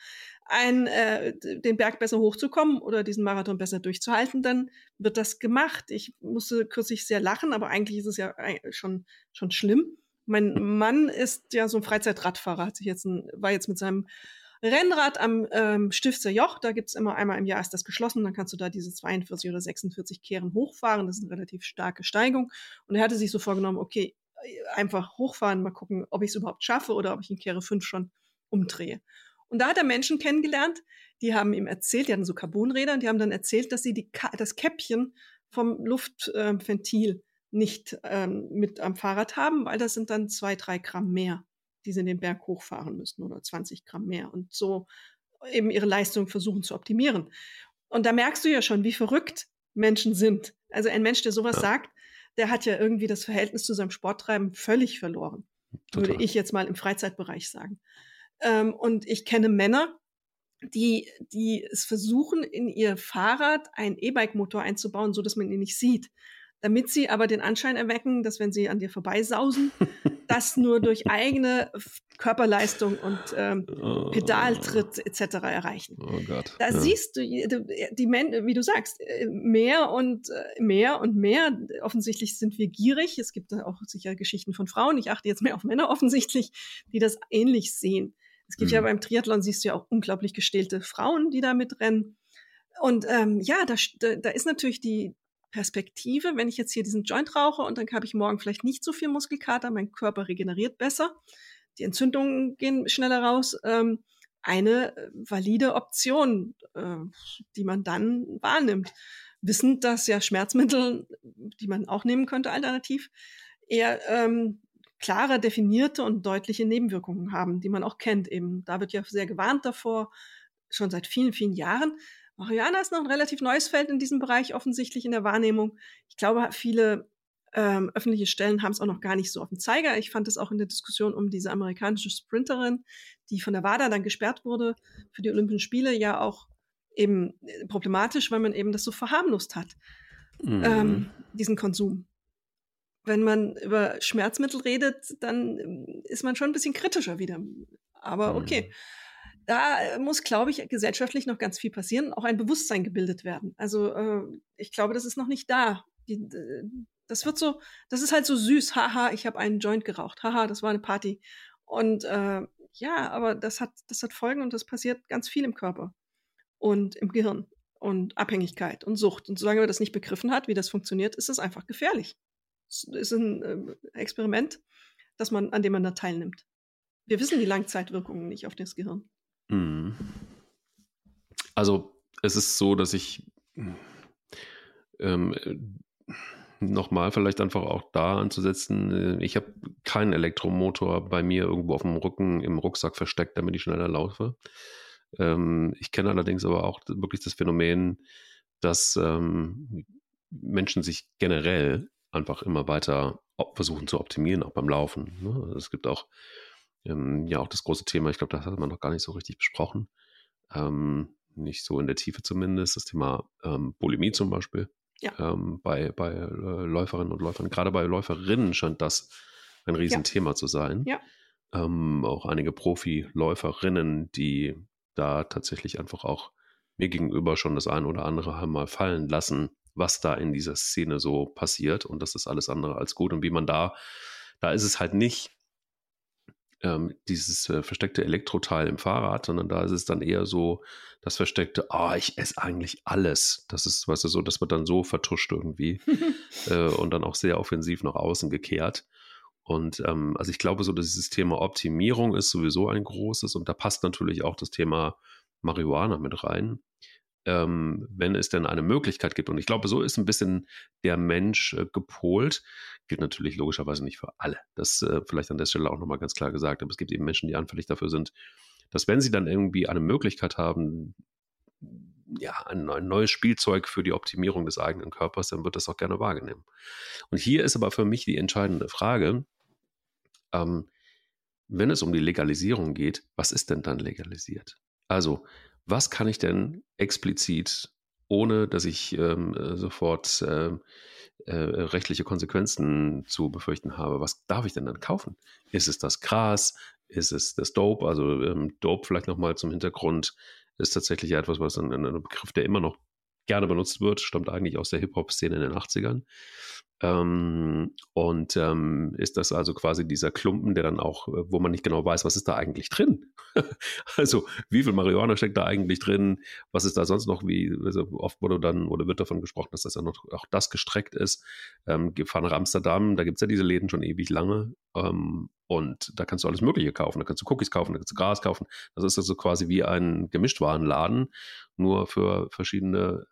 den Berg besser hochzukommen oder diesen Marathon besser durchzuhalten, dann wird das gemacht. Ich musste kürzlich sehr lachen, aber eigentlich ist es ja schon schlimm. Mein Mann ist ja so ein Freizeitradfahrer, war jetzt mit seinem Rennrad am Stiftser Joch, da gibt's immer einmal im Jahr, ist das geschlossen, dann kannst du da diese 42 oder 46 Kehren hochfahren, das ist eine relativ starke Steigung. Und er hatte sich so vorgenommen, okay, einfach hochfahren, mal gucken, ob ich es überhaupt schaffe oder ob ich in Kehre 5 schon umdrehe. Und da hat er Menschen kennengelernt, die haben ihm erzählt, die hatten so Carbonräder, und die haben dann erzählt, dass sie das Käppchen vom Luftventil nicht mit am Fahrrad haben, weil das sind dann 2-3 Gramm mehr, die sie den Berg hochfahren müssen, oder 20 Gramm mehr, und so eben ihre Leistung versuchen zu optimieren. Und da merkst du ja schon, wie verrückt Menschen sind. Also ein Mensch, der sowas sagt, der hat ja irgendwie das Verhältnis zu seinem Sporttreiben völlig verloren. Total. Würde ich jetzt mal im Freizeitbereich sagen. Und ich kenne Männer, die es versuchen, in ihr Fahrrad einen E-Bike-Motor einzubauen, so dass man ihn nicht sieht. Damit sie aber den Anschein erwecken, dass, wenn sie an dir vorbeisausen, das nur durch eigene Körperleistung und Pedaltritt etc. erreichen. Oh Gott. Da siehst du, die Menschen, wie du sagst, mehr und mehr. Offensichtlich sind wir gierig. Es gibt da auch sicher Geschichten von Frauen. Ich achte jetzt mehr auf Männer offensichtlich, die das ähnlich sehen. Es gibt ja beim Triathlon, siehst du ja auch unglaublich gestählte Frauen, die da mitrennen. Und da ist natürlich die Perspektive, wenn ich jetzt hier diesen Joint rauche und dann habe ich morgen vielleicht nicht so viel Muskelkater, mein Körper regeneriert besser, die Entzündungen gehen schneller raus, eine valide Option, die man dann wahrnimmt. Wissend, dass ja Schmerzmittel, die man auch nehmen könnte alternativ, eher klare, definierte und deutliche Nebenwirkungen haben, die man auch kennt eben. Da wird ja sehr gewarnt davor, schon seit vielen, vielen Jahren. Marihuana ist noch ein relativ neues Feld in diesem Bereich, offensichtlich in der Wahrnehmung. Ich glaube, viele öffentliche Stellen haben es auch noch gar nicht so auf dem Zeiger. Ich fand es auch in der Diskussion um diese amerikanische Sprinterin, die von der WADA dann gesperrt wurde für die Olympischen Spiele, ja auch eben problematisch, weil man eben das so verharmlost hat, diesen Konsum. Wenn man über Schmerzmittel redet, dann ist man schon ein bisschen kritischer wieder. Aber okay. Da muss, glaube ich, gesellschaftlich noch ganz viel passieren, auch ein Bewusstsein gebildet werden. Also ich glaube, das ist noch nicht da. Das ist halt so süß. Haha, ich habe einen Joint geraucht. Haha, das war eine Party. Und aber das hat Folgen, und das passiert ganz viel im Körper und im Gehirn und Abhängigkeit und Sucht. Und solange man das nicht begriffen hat, wie das funktioniert, ist es einfach gefährlich. Es ist ein Experiment, an dem man da teilnimmt. Wir wissen die Langzeitwirkungen nicht auf das Gehirn. Also es ist so, dass ich nochmal vielleicht einfach auch da anzusetzen, ich habe keinen Elektromotor bei mir irgendwo auf dem Rücken im Rucksack versteckt, damit ich schneller laufe. Ich kenne allerdings aber auch wirklich das Phänomen, dass Menschen sich generell einfach immer weiter versuchen zu optimieren, auch beim Laufen. Ne? Also es gibt auch auch das große Thema, ich glaube, das hat man noch gar nicht so richtig besprochen, nicht so in der Tiefe zumindest, das Thema Bulimie zum Beispiel. bei Läuferinnen und Läufern. Gerade bei Läuferinnen scheint das ein Riesenthema zu sein. Ja. Auch einige Profiläuferinnen, die da tatsächlich einfach auch mir gegenüber schon das ein oder andere haben mal fallen lassen, was da in dieser Szene so passiert. Und das ist alles andere als gut. Und wie man da ist es halt nicht dieses versteckte Elektroteil im Fahrrad, sondern da ist es dann eher so das versteckte, ich esse eigentlich alles. Das ist, weißt du, so, das wird dann so vertuscht irgendwie und dann auch sehr offensiv nach außen gekehrt. Und also ich glaube so, dass dieses Thema Optimierung ist sowieso ein großes und da passt natürlich auch das Thema Marihuana mit rein, wenn es denn eine Möglichkeit gibt. Und ich glaube, so ist ein bisschen der Mensch gepolt. Gilt natürlich logischerweise nicht für alle. Das vielleicht an der Stelle auch nochmal ganz klar gesagt. Aber es gibt eben Menschen, die anfällig dafür sind, dass wenn sie dann irgendwie eine Möglichkeit haben, ja, ein neues Spielzeug für die Optimierung des eigenen Körpers, dann wird das auch gerne wahrgenommen. Und hier ist aber für mich die entscheidende Frage, wenn es um die Legalisierung geht, was ist denn dann legalisiert? Also, was kann ich denn explizit, ohne dass ich sofort rechtliche Konsequenzen zu befürchten habe, was darf ich denn dann kaufen? Ist es das Gras? Ist es das Dope? Also Dope vielleicht nochmal zum Hintergrund ist tatsächlich etwas, was ein Begriff, der immer noch gerne benutzt wird, stammt eigentlich aus der Hip-Hop-Szene in den 80ern. Ist das also quasi dieser Klumpen, der dann auch, wo man nicht genau weiß, was ist da eigentlich drin? Also wie viel Marihuana steckt da eigentlich drin? Was ist da sonst noch? Also oft wird davon gesprochen, dass das ja noch auch das gestreckt ist. Gefahren nach Amsterdam, da gibt es ja diese Läden schon ewig lange. Und da kannst du alles Mögliche kaufen. Da kannst du Cookies kaufen, da kannst du Gras kaufen. Das ist also quasi wie ein Gemischtwarenladen, nur für verschiedene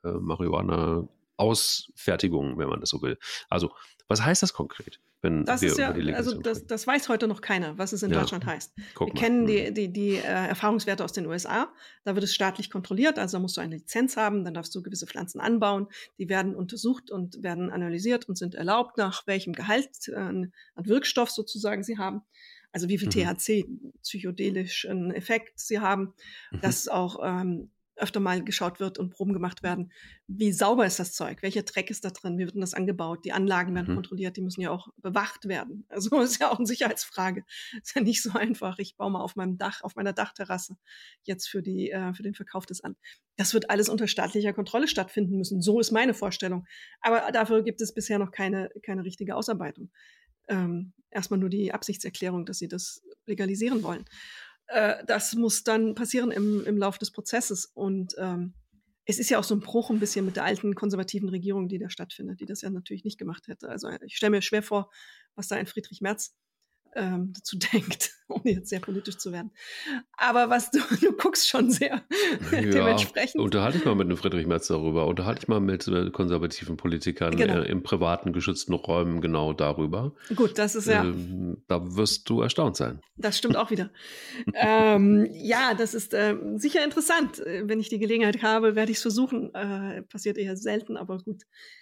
Marihuana-Ausfertigungen, wenn man das so will. Also, was heißt das konkret, wenn das wir ist ja, über die Legalisierung also das weiß heute noch keiner, was es in Deutschland heißt. Wir mal. kennen die Erfahrungswerte aus den USA. Da wird es staatlich kontrolliert, also da musst du eine Lizenz haben, dann darfst du gewisse Pflanzen anbauen. Die werden untersucht und werden analysiert und sind erlaubt, nach welchem Gehalt an Wirkstoff sozusagen sie haben. Also wie viel THC, psychedelischen Effekt sie haben, dass auch öfter mal geschaut wird und Proben gemacht werden. Wie sauber ist das Zeug? Welcher Dreck ist da drin? Wie wird denn das angebaut? Die Anlagen werden kontrolliert, die müssen ja auch bewacht werden. Also ist ja auch eine Sicherheitsfrage. Ist ja nicht so einfach. Ich baue mal auf meinem Dach, auf meiner Dachterrasse jetzt für den Verkauf des an. Das wird alles unter staatlicher Kontrolle stattfinden müssen. So ist meine Vorstellung. Aber dafür gibt es bisher noch keine richtige Ausarbeitung. Erstmal nur die Absichtserklärung, dass sie das legalisieren wollen. Das muss dann passieren im Lauf des Prozesses. Und es ist ja auch so ein Bruch ein bisschen mit der alten konservativen Regierung, die da stattfindet, die das ja natürlich nicht gemacht hätte. Also ich stelle mir schwer vor, was da ein Friedrich Merz dazu denkt, ohne jetzt sehr politisch zu werden. Aber du guckst schon sehr dementsprechend. Unterhalte ich mal mit einem Friedrich Merz darüber, unterhalte ich mal mit konservativen Politikern im privaten, geschützten Räumen genau darüber. Gut, das ist ja... Da wirst du erstaunt sein. Das stimmt auch wieder. Ja, das ist sicher interessant. Wenn ich die Gelegenheit habe, werde ich es versuchen. Passiert eher selten, aber gut.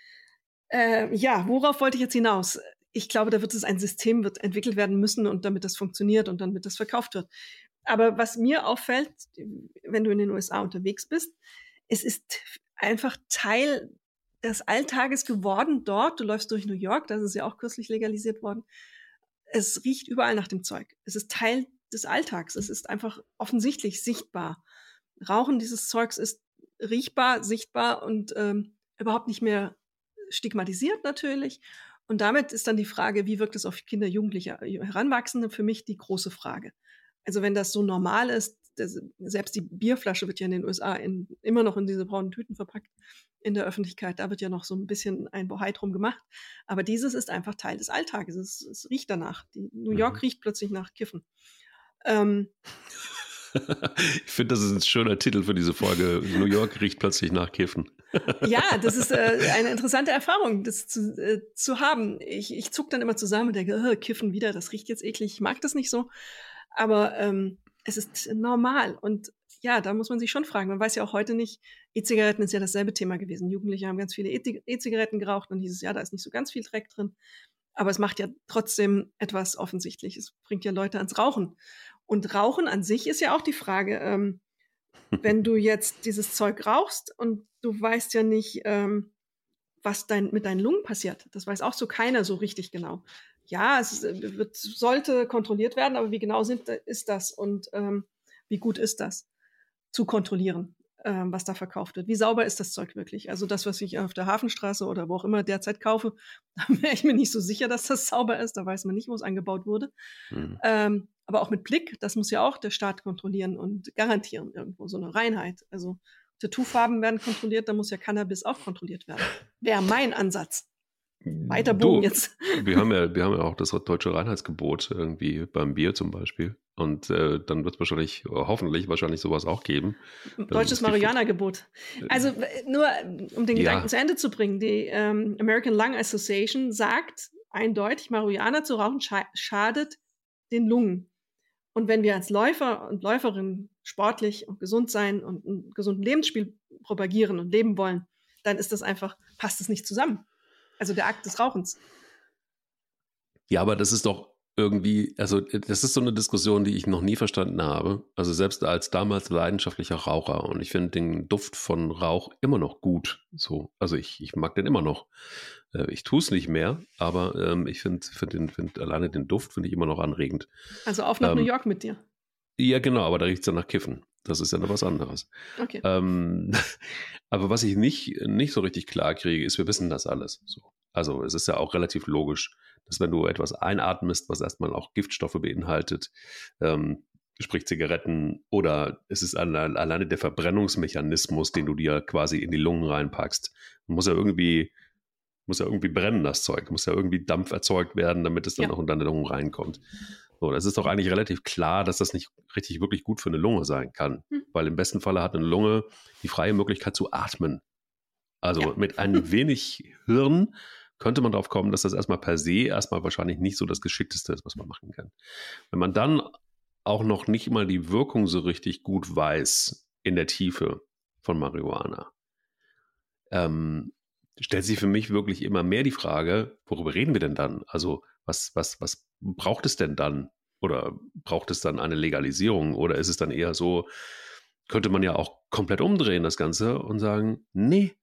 Worauf wollte ich jetzt hinaus? Ich glaube, da wird ein System entwickelt werden müssen und damit das funktioniert und damit das verkauft wird. Aber was mir auffällt, wenn du in den USA unterwegs bist, es ist einfach Teil des Alltages geworden dort. Du läufst durch New York, das ist ja auch kürzlich legalisiert worden. Es riecht überall nach dem Zeug. Es ist Teil des Alltags. Es ist einfach offensichtlich sichtbar. Rauchen dieses Zeugs ist riechbar, sichtbar und überhaupt nicht mehr stigmatisiert natürlich. Und damit ist dann die Frage, wie wirkt es auf Kinder, Jugendliche, Heranwachsende, für mich die große Frage. Also wenn das so normal ist, selbst die Bierflasche wird ja in den USA immer noch in diese braunen Tüten verpackt in der Öffentlichkeit, da wird ja noch so ein bisschen ein Bohai drum gemacht. Aber dieses ist einfach Teil des Alltages. Es riecht danach. New York riecht plötzlich nach Kiffen. Ich finde, das ist ein schöner Titel für diese Folge. New York riecht plötzlich nach Kiffen. Ja, das ist eine interessante Erfahrung, das zu haben. Ich zuck dann immer zusammen und denke, Kiffen wieder, das riecht jetzt eklig. Ich mag das nicht so. Aber es ist normal. Und ja, da muss man sich schon fragen. Man weiß ja auch heute nicht, E-Zigaretten ist ja dasselbe Thema gewesen. Jugendliche haben ganz viele E-Zigaretten geraucht und dieses Jahr, da ist nicht so ganz viel Dreck drin. Aber es macht ja trotzdem etwas offensichtlich. Es bringt ja Leute ans Rauchen. Und Rauchen an sich ist ja auch die Frage, wenn du jetzt dieses Zeug rauchst und du weißt ja nicht, was mit deinen Lungen passiert. Das weiß auch so keiner so richtig genau. Ja, es sollte kontrolliert werden, aber wie genau ist das und wie gut ist das zu kontrollieren, was da verkauft wird? Wie sauber ist das Zeug wirklich? Also das, was ich auf der Hafenstraße oder wo auch immer derzeit kaufe, da wäre ich mir nicht so sicher, dass das sauber ist. Da weiß man nicht, wo es angebaut wurde. Aber auch mit Blick, das muss ja auch der Staat kontrollieren und garantieren irgendwo, so eine Reinheit. Also Tattoofarben werden kontrolliert, da muss ja Cannabis auch kontrolliert werden. Wäre mein Ansatz. Weiter Bogen jetzt. Wir haben ja auch das deutsche Reinheitsgebot irgendwie beim Bier zum Beispiel. Und dann wird es hoffentlich sowas auch geben. Deutsches Marihuana-Gebot. Also nur, um den Gedanken zu Ende zu bringen, die American Lung Association sagt eindeutig, Marihuana zu rauchen schadet den Lungen. Und wenn wir als Läufer und Läuferinnen sportlich und gesund sein und einen gesunden Lebensstil propagieren und leben wollen, dann passt es nicht zusammen. Also der Akt des Rauchens. Ja, aber das ist doch irgendwie, also das ist so eine Diskussion, die ich noch nie verstanden habe. Also selbst als damals leidenschaftlicher Raucher, und ich finde den Duft von Rauch immer noch gut. So, also ich mag den immer noch. Ich tue es nicht mehr, aber ich finde alleine den Duft finde ich immer noch anregend. Also auf nach New York mit dir. Ja, genau, aber da riecht es ja nach Kiffen. Das ist ja noch was anderes. Okay. Aber was ich nicht so richtig klar kriege, ist, wir wissen das alles. So. Also es ist ja auch relativ logisch, dass wenn du etwas einatmest, was erstmal auch Giftstoffe beinhaltet, sprich Zigaretten, oder es ist alleine der Verbrennungsmechanismus, den du dir quasi in die Lungen reinpackst, muss ja irgendwie brennen, das Zeug. Muss ja irgendwie Dampf erzeugt werden, damit es dann noch in deine Lungen reinkommt. So, das ist doch eigentlich relativ klar, dass das nicht richtig wirklich gut für eine Lunge sein kann. Weil im besten Falle hat eine Lunge die freie Möglichkeit zu atmen. Also mit ein wenig Hirn könnte man darauf kommen, dass das erstmal per se wahrscheinlich nicht so das Geschickteste ist, was man machen kann. Wenn man dann auch noch nicht mal die Wirkung so richtig gut weiß in der Tiefe von Marihuana, stellt sich für mich wirklich immer mehr die Frage, worüber reden wir denn dann? Also was braucht es denn dann? Oder braucht es dann eine Legalisierung? Oder ist es dann eher so, könnte man ja auch komplett umdrehen, das Ganze, und sagen, nee,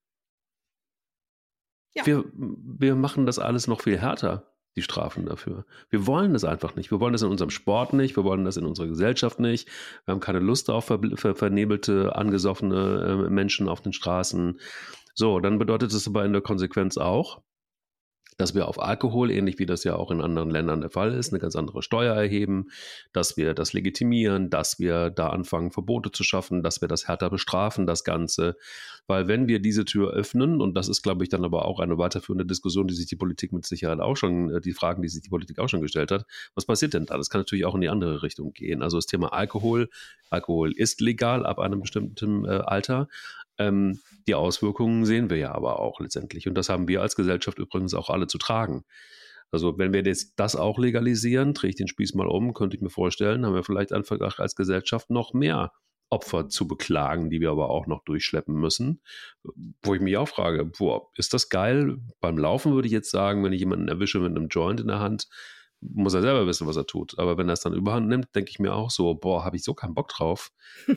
wir machen das alles noch viel härter, die Strafen dafür. Wir wollen das einfach nicht. Wir wollen das in unserem Sport nicht. Wir wollen das in unserer Gesellschaft nicht. Wir haben keine Lust auf vernebelte, angesoffene Menschen auf den Straßen. So, dann bedeutet es aber in der Konsequenz auch, dass wir auf Alkohol, ähnlich wie das ja auch in anderen Ländern der Fall ist, eine ganz andere Steuer erheben, dass wir das legitimieren, dass wir da anfangen, Verbote zu schaffen, dass wir das härter bestrafen, das Ganze. Weil wenn wir diese Tür öffnen, und das ist, glaube ich, dann aber auch eine weiterführende Diskussion, die sich die Politik mit Sicherheit auch schon, die Fragen, die sich die Politik auch schon gestellt hat, was passiert denn da? Das kann natürlich auch in die andere Richtung gehen. Also das Thema Alkohol ist legal ab einem bestimmten Alter. Die Auswirkungen sehen wir ja aber auch letztendlich. Und das haben wir als Gesellschaft übrigens auch alle zu tragen. Also wenn wir das auch legalisieren, drehe ich den Spieß mal um, könnte ich mir vorstellen, haben wir vielleicht einfach als Gesellschaft noch mehr Opfer zu beklagen, die wir aber auch noch durchschleppen müssen. Wo ich mich auch frage, ist das geil? Beim Laufen würde ich jetzt sagen, wenn ich jemanden erwische mit einem Joint in der Hand, muss er selber wissen, was er tut. Aber wenn er es dann überhand nimmt, denke ich mir auch so, habe ich so keinen Bock drauf.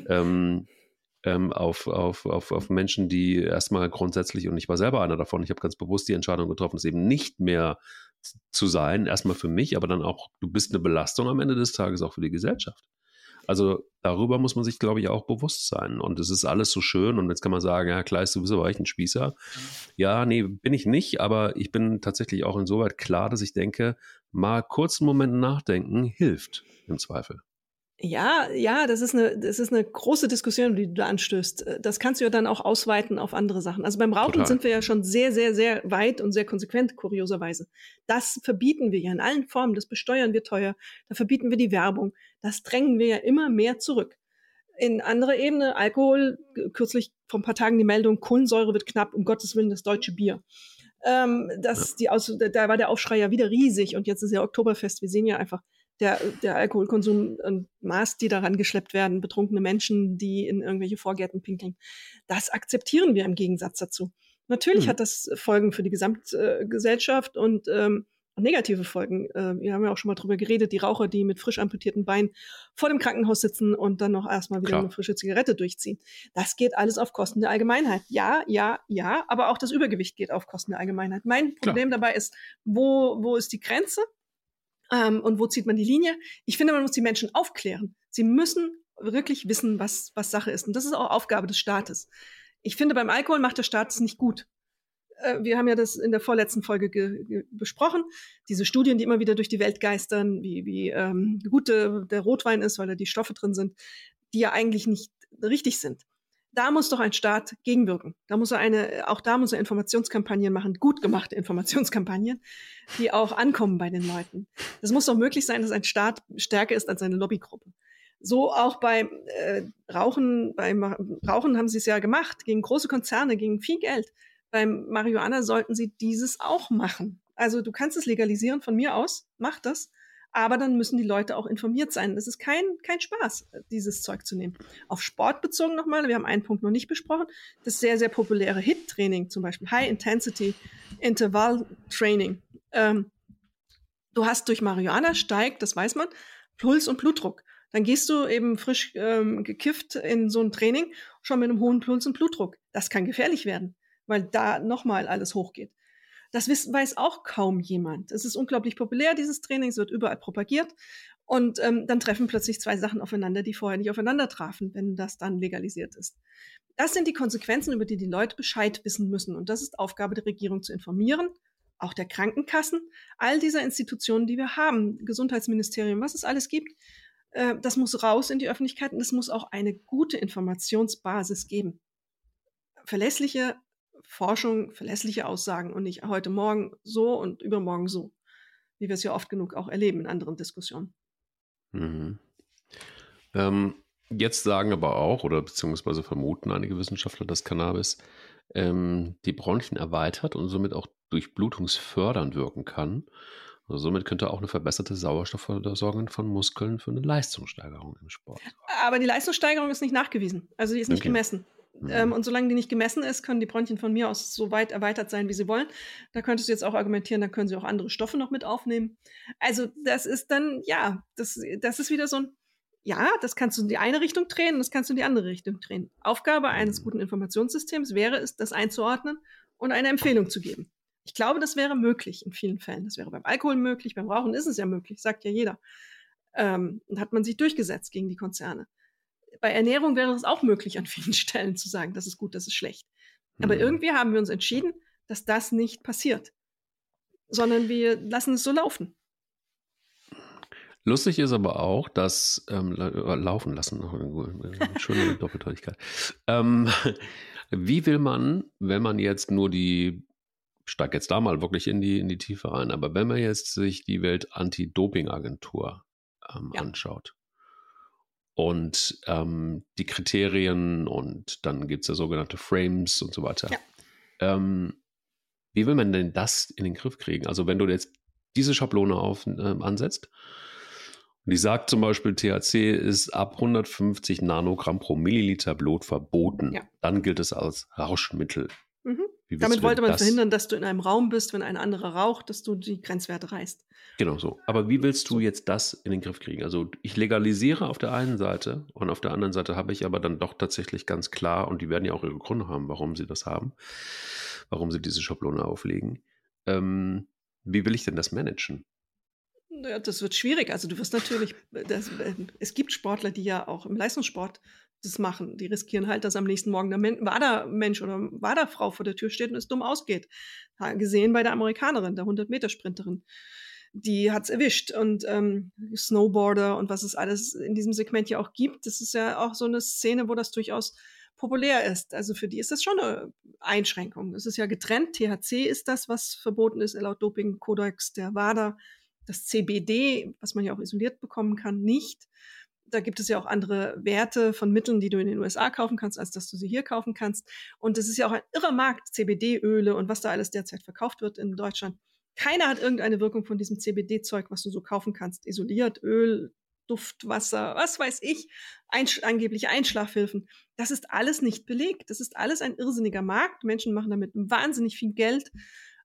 Auf Menschen, die erstmal grundsätzlich, und ich war selber einer davon, ich habe ganz bewusst die Entscheidung getroffen, es eben nicht mehr zu sein, erstmal für mich, aber dann auch, du bist eine Belastung am Ende des Tages auch für die Gesellschaft. Also darüber muss man sich, glaube ich, auch bewusst sein. Und es ist alles so schön, und jetzt kann man sagen, ja, Kleist, du bist aber echt ein Spießer. Ja, nee, bin ich nicht, aber ich bin tatsächlich auch insoweit klar, dass ich denke, mal kurz einen Moment nachdenken hilft im Zweifel. Ja, das ist eine große Diskussion, die du da anstößt. Das kannst du ja dann auch ausweiten auf andere Sachen. Also beim Rauchen sind wir ja schon sehr, sehr, sehr weit und sehr konsequent, kurioserweise. Das verbieten wir ja in allen Formen. Das besteuern wir teuer. Da verbieten wir die Werbung. Das drängen wir ja immer mehr zurück. In anderer Ebene, Alkohol, kürzlich vor ein paar Tagen die Meldung, Kohlensäure wird knapp, um Gottes Willen das deutsche Bier. Da war der Aufschrei ja wieder riesig, und jetzt ist ja Oktoberfest. Wir sehen ja einfach, der Alkoholkonsum und Maß, die daran geschleppt werden, betrunkene Menschen, die in irgendwelche Vorgärten pinkeln, das akzeptieren wir im Gegensatz dazu. Natürlich hat das Folgen für die Gesamtgesellschaft, und negative Folgen. Wir haben ja auch schon mal drüber geredet, die Raucher, die mit frisch amputierten Beinen vor dem Krankenhaus sitzen und dann noch erstmal wieder eine frische Zigarette durchziehen. Das geht alles auf Kosten der Allgemeinheit. Ja, aber auch das Übergewicht geht auf Kosten der Allgemeinheit. Mein Problem dabei ist, wo ist die Grenze und wo zieht man die Linie? Ich finde, man muss die Menschen aufklären. Sie müssen wirklich wissen, was Sache ist. Und das ist auch Aufgabe des Staates. Ich finde, beim Alkohol macht der Staat es nicht gut. Wir haben ja das in der vorletzten Folge besprochen. Diese Studien, die immer wieder durch die Welt geistern, wie gut der Rotwein ist, weil da die Stoffe drin sind, die ja eigentlich nicht richtig sind. Da muss doch ein Staat gegenwirken. Auch da muss er Informationskampagnen machen, gut gemachte Informationskampagnen, die auch ankommen bei den Leuten. Das muss doch möglich sein, dass ein Staat stärker ist als eine Lobbygruppe. So auch beim Rauchen. Beim Rauchen haben sie es ja gemacht, gegen große Konzerne, gegen viel Geld. Beim Marihuana sollten sie dieses auch machen. Also du kannst es legalisieren von mir aus, mach das, aber dann müssen die Leute auch informiert sein. Das ist kein Spaß, dieses Zeug zu nehmen. Auf Sport bezogen nochmal, wir haben einen Punkt noch nicht besprochen, das sehr, sehr populäre HIIT-Training, zum Beispiel High-Intensity-Interval-Training. Du hast durch Marihuana steigt, das weiß man, Puls und Blutdruck. Dann gehst du eben frisch gekifft in so ein Training, schon mit einem hohen Puls und Blutdruck. Das kann gefährlich werden, weil da nochmal alles hochgeht. Das weiß auch kaum jemand. Es ist unglaublich populär, dieses Training, es wird überall propagiert. Und dann treffen plötzlich zwei Sachen aufeinander, die vorher nicht aufeinander trafen, wenn das dann legalisiert ist. Das sind die Konsequenzen, über die die Leute Bescheid wissen müssen. Und das ist Aufgabe der Regierung zu informieren, auch der Krankenkassen, all dieser Institutionen, die wir haben, Gesundheitsministerium, was es alles gibt. Das muss raus in die Öffentlichkeit und es muss auch eine gute Informationsbasis geben. Verlässliche Forschung, verlässliche Aussagen und nicht heute Morgen so und übermorgen so, wie wir es ja oft genug auch erleben in anderen Diskussionen. Mhm. Jetzt sagen aber auch, oder beziehungsweise vermuten einige Wissenschaftler, dass Cannabis die Bronchien erweitert und somit auch durchblutungsfördernd wirken kann. Also somit könnte auch eine verbesserte Sauerstoffversorgung von Muskeln für eine Leistungssteigerung im Sport. Aber die Leistungssteigerung ist nicht nachgewiesen. Also die ist nicht gemessen. Und solange die nicht gemessen ist, können die Bronchien von mir aus so weit erweitert sein, wie sie wollen. Da könntest du jetzt auch argumentieren, da können sie auch andere Stoffe noch mit aufnehmen. Also das ist dann, das ist wieder so ein, das kannst du in die eine Richtung drehen, das kannst du in die andere Richtung drehen. Aufgabe eines guten Informationssystems wäre es, das einzuordnen und eine Empfehlung zu geben. Ich glaube, das wäre möglich in vielen Fällen. Das wäre beim Alkohol möglich, beim Rauchen ist es ja möglich, sagt ja jeder. Und hat man sich durchgesetzt gegen die Konzerne. Bei Ernährung wäre es auch möglich, an vielen Stellen zu sagen, das ist gut, das ist schlecht. Aber irgendwie haben wir uns entschieden, dass das nicht passiert, sondern wir lassen es so laufen. Lustig ist aber auch, dass laufen lassen, schöne Doppeldeutigkeit. Wie will man, wenn man jetzt nur steig jetzt da mal wirklich in die Tiefe rein, aber wenn man jetzt sich die Welt-Anti-Doping-Agentur anschaut und die Kriterien und dann gibt es ja sogenannte Frames und so weiter. Ja. Wie will man denn das in den Griff kriegen? Also wenn du jetzt diese Schablone ansetzt und die sagt zum Beispiel, THC ist ab 150 Nanogramm pro Milliliter Blut verboten, dann gilt es als Rauschmittel. Mhm. Damit wollte man verhindern, dass du in einem Raum bist, wenn ein anderer raucht, dass du die Grenzwerte reißt. Genau so. Aber wie willst du jetzt das in den Griff kriegen? Also ich legalisiere auf der einen Seite und auf der anderen Seite habe ich aber dann doch tatsächlich ganz klar, und die werden ja auch ihre Gründe haben, warum sie das haben, warum sie diese Schablone auflegen. Wie will ich denn das managen? Ja, das wird schwierig. Also du wirst natürlich, es gibt Sportler, die ja auch im Leistungssport das machen. Die riskieren halt, dass am nächsten Morgen der WADA-Mensch oder WADA-Frau vor der Tür steht und es dumm ausgeht. Gesehen bei der Amerikanerin, der 100-Meter-Sprinterin. Die hat's erwischt. Und Snowboarder und was es alles in diesem Segment ja auch gibt, das ist ja auch so eine Szene, wo das durchaus populär ist. Also für die ist das schon eine Einschränkung. Es ist ja getrennt. THC ist das, was verboten ist laut Doping-Kodex der WADA. Das CBD, was man ja auch isoliert bekommen kann, nicht. Da gibt es ja auch andere Werte von Mitteln, die du in den USA kaufen kannst, als dass du sie hier kaufen kannst. Und es ist ja auch ein irrer Markt, CBD-Öle und was da alles derzeit verkauft wird in Deutschland. Keiner hat irgendeine Wirkung von diesem CBD-Zeug, was du so kaufen kannst. Isoliert, Öl, Duft, Wasser, was weiß ich, angebliche Einschlafhilfen. Das ist alles nicht belegt. Das ist alles ein irrsinniger Markt. Menschen machen damit wahnsinnig viel Geld.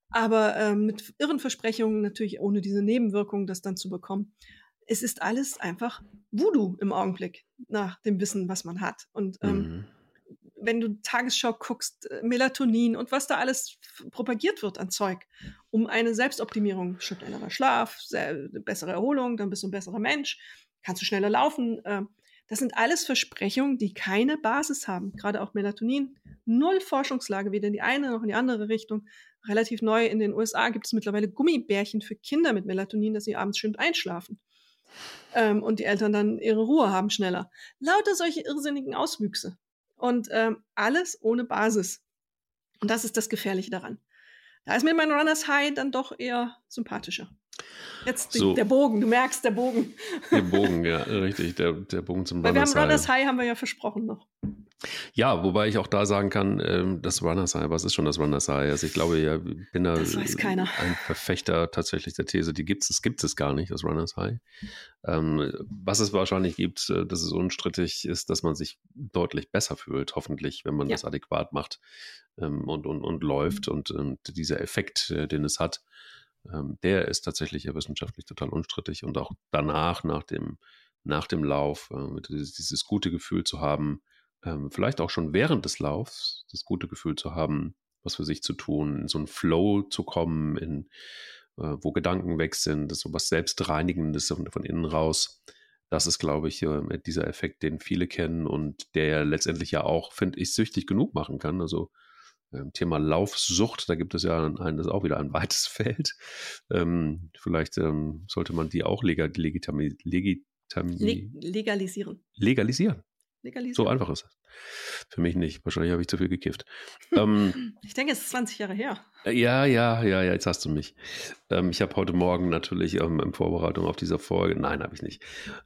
aber mit irren Versprechungen, natürlich ohne diese Nebenwirkungen, das dann zu bekommen. Es ist alles einfach Voodoo im Augenblick, nach dem Wissen, was man hat. Und wenn du Tagesschau guckst, Melatonin und was da alles propagiert wird an Zeug, um eine Selbstoptimierung, schnellerer Schlaf, bessere Erholung, dann bist du ein besserer Mensch, kannst du schneller laufen. Das sind alles Versprechungen, die keine Basis haben. Gerade auch Melatonin, null Forschungslage, weder in die eine noch in die andere Richtung. Relativ neu in den USA gibt es mittlerweile Gummibärchen für Kinder mit Melatonin, dass sie abends schön einschlafen. Und die Eltern dann ihre Ruhe haben schneller. Lauter solche irrsinnigen Auswüchse. Und alles ohne Basis. Und das ist das Gefährliche daran. Da ist mir mein Runners High dann doch eher sympathischer. Jetzt so. Der Bogen, du merkst, der Bogen. Der Bogen, ja, richtig, der Bogen zum Weil Runners High. Wir haben Runners High, haben wir ja versprochen noch. Ja, wobei ich auch da sagen kann, das Runners High, was ist schon das Runners High? Also ich glaube, ja, bin da ein Verfechter tatsächlich der These, es gibt es gar nicht, das Runners High. Was es wahrscheinlich gibt, das ist unstrittig, ist, dass man sich deutlich besser fühlt, hoffentlich, wenn man das adäquat macht und läuft. Und dieser Effekt, den es hat, der ist tatsächlich ja wissenschaftlich total unstrittig. Und auch danach, nach dem Lauf, dieses gute Gefühl zu haben, vielleicht auch schon während des Laufs, das gute Gefühl zu haben, was für sich zu tun, in so einen Flow zu kommen, wo Gedanken weg sind, das so was Selbstreinigendes von innen raus. Das ist, glaube ich, dieser Effekt, den viele kennen und der letztendlich ja auch, finde ich, süchtig genug machen kann. Also Thema Laufsucht, da gibt es ja das ist auch wieder ein weites Feld. Vielleicht sollte man die auch legalisieren. Legalisieren. So einfach ist es. Für mich nicht. Wahrscheinlich habe ich zu viel gekifft. Ich denke, es ist 20 Jahre her. Ja, jetzt hast du mich. Ich habe heute Morgen natürlich in Vorbereitung auf diese Folge, nein, habe ich nicht.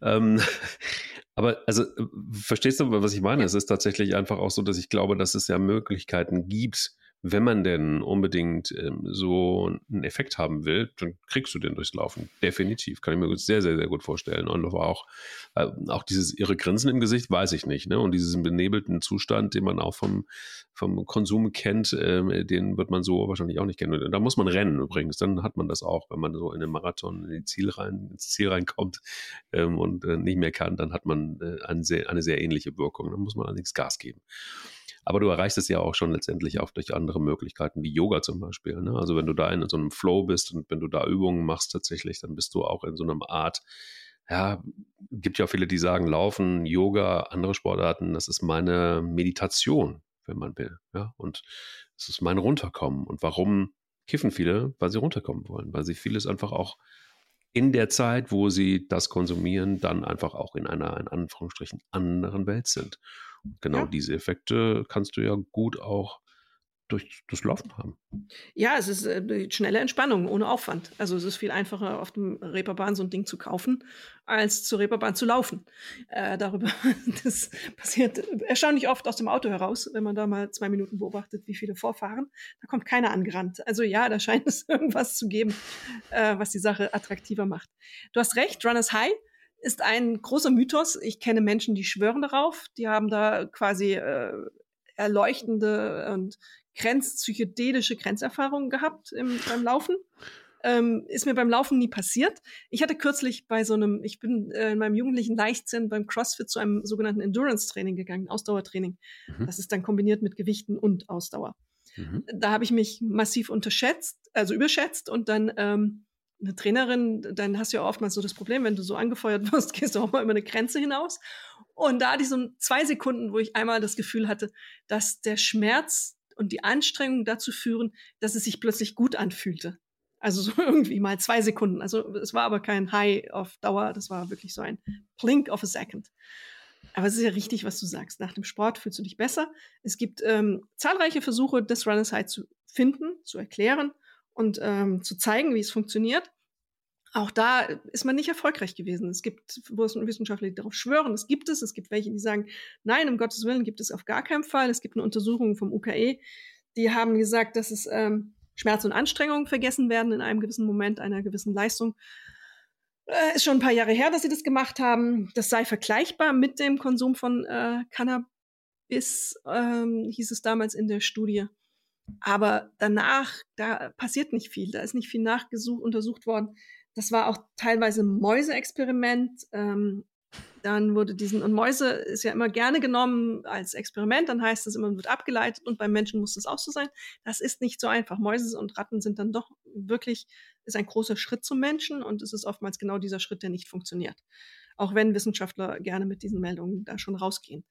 Aber also, verstehst du, was ich meine? Ja. Es ist tatsächlich einfach auch so, dass ich glaube, dass es ja Möglichkeiten gibt, wenn man denn unbedingt so einen Effekt haben will, dann kriegst du den durchs Laufen. Definitiv. Kann ich mir sehr, sehr, sehr gut vorstellen. Und aber auch dieses irre Grinsen im Gesicht, weiß ich nicht. Ne? Und diesen benebelten Zustand, den man auch vom Konsum kennt, den wird man so wahrscheinlich auch nicht kennen. Und da muss man rennen übrigens. Dann hat man das auch, wenn man so in den Marathon ins Ziel reinkommt und nicht mehr kann, dann hat man eine sehr ähnliche Wirkung. Dann muss man allerdings Gas geben. Aber du erreichst es ja auch schon letztendlich auch durch andere Möglichkeiten, wie Yoga zum Beispiel. Ne? Also wenn du da in so einem Flow bist und wenn du da Übungen machst tatsächlich, dann bist du auch in so einer Art, gibt ja viele, die sagen, Laufen, Yoga, andere Sportarten, das ist meine Meditation, wenn man will. Ja? Und es ist mein Runterkommen. Und warum kiffen viele? Weil sie runterkommen wollen, weil sie vieles einfach auch in der Zeit, wo sie das konsumieren, dann einfach auch in einer, in Anführungsstrichen, anderen Welt sind. Genau diese Effekte kannst du ja gut auch durch das Laufen haben. Ja, es ist schnelle Entspannung ohne Aufwand. Also es ist viel einfacher, auf dem Reeperbahn so ein Ding zu kaufen, als zur Reeperbahn zu laufen. Das passiert erstaunlich oft aus dem Auto heraus, wenn man da mal 2 Minuten beobachtet, wie viele vorfahren. Da kommt keiner angerannt. Also ja, da scheint es irgendwas zu geben, was die Sache attraktiver macht. Du hast recht, Runners High ist ein großer Mythos. Ich kenne Menschen, die schwören darauf. Die haben da quasi erleuchtende und psychedelische Grenzerfahrungen gehabt beim Laufen. Ist mir beim Laufen nie passiert. Ich hatte kürzlich ich bin in meinem jugendlichen Leichtsinn beim CrossFit zu einem sogenannten Endurance-Training gegangen, Ausdauertraining. Das ist dann kombiniert mit Gewichten und Ausdauer. Da habe ich mich massiv überschätzt und dann eine Trainerin, dann hast du ja oftmals so das Problem, wenn du so angefeuert wirst, gehst du auch mal über eine Grenze hinaus. Und da hatte ich so 2 Sekunden, wo ich einmal das Gefühl hatte, dass der Schmerz und die Anstrengung dazu führen, dass es sich plötzlich gut anfühlte. Also so irgendwie mal 2 Sekunden. Also es war aber kein High auf Dauer, das war wirklich so ein Blink of a second. Aber es ist ja richtig, was du sagst. Nach dem Sport fühlst du dich besser. Es gibt zahlreiche Versuche, das Runners High zu finden, zu erklären und zu zeigen, wie es funktioniert. Auch da ist man nicht erfolgreich gewesen. Es gibt Wissenschaftler, die darauf schwören, es gibt welche, die sagen, nein, um Gottes Willen gibt es auf gar keinen Fall. Es gibt eine Untersuchung vom UKE, die haben gesagt, dass es Schmerz und Anstrengung vergessen werden in einem gewissen Moment, einer gewissen Leistung. Ist schon ein paar Jahre her, dass sie das gemacht haben. Das sei vergleichbar mit dem Konsum von Cannabis, hieß es damals in der Studie. Aber danach, da passiert nicht viel. Da ist nicht viel untersucht worden. Das war auch teilweise ein Mäuseexperiment. Dann wurde und Mäuse ist ja immer gerne genommen als Experiment, dann heißt es immer, man wird abgeleitet und beim Menschen muss das auch so sein. Das ist nicht so einfach. Mäuse und Ratten sind dann doch wirklich, ist ein großer Schritt zum Menschen und es ist oftmals genau dieser Schritt, der nicht funktioniert. Auch wenn Wissenschaftler gerne mit diesen Meldungen da schon rausgehen.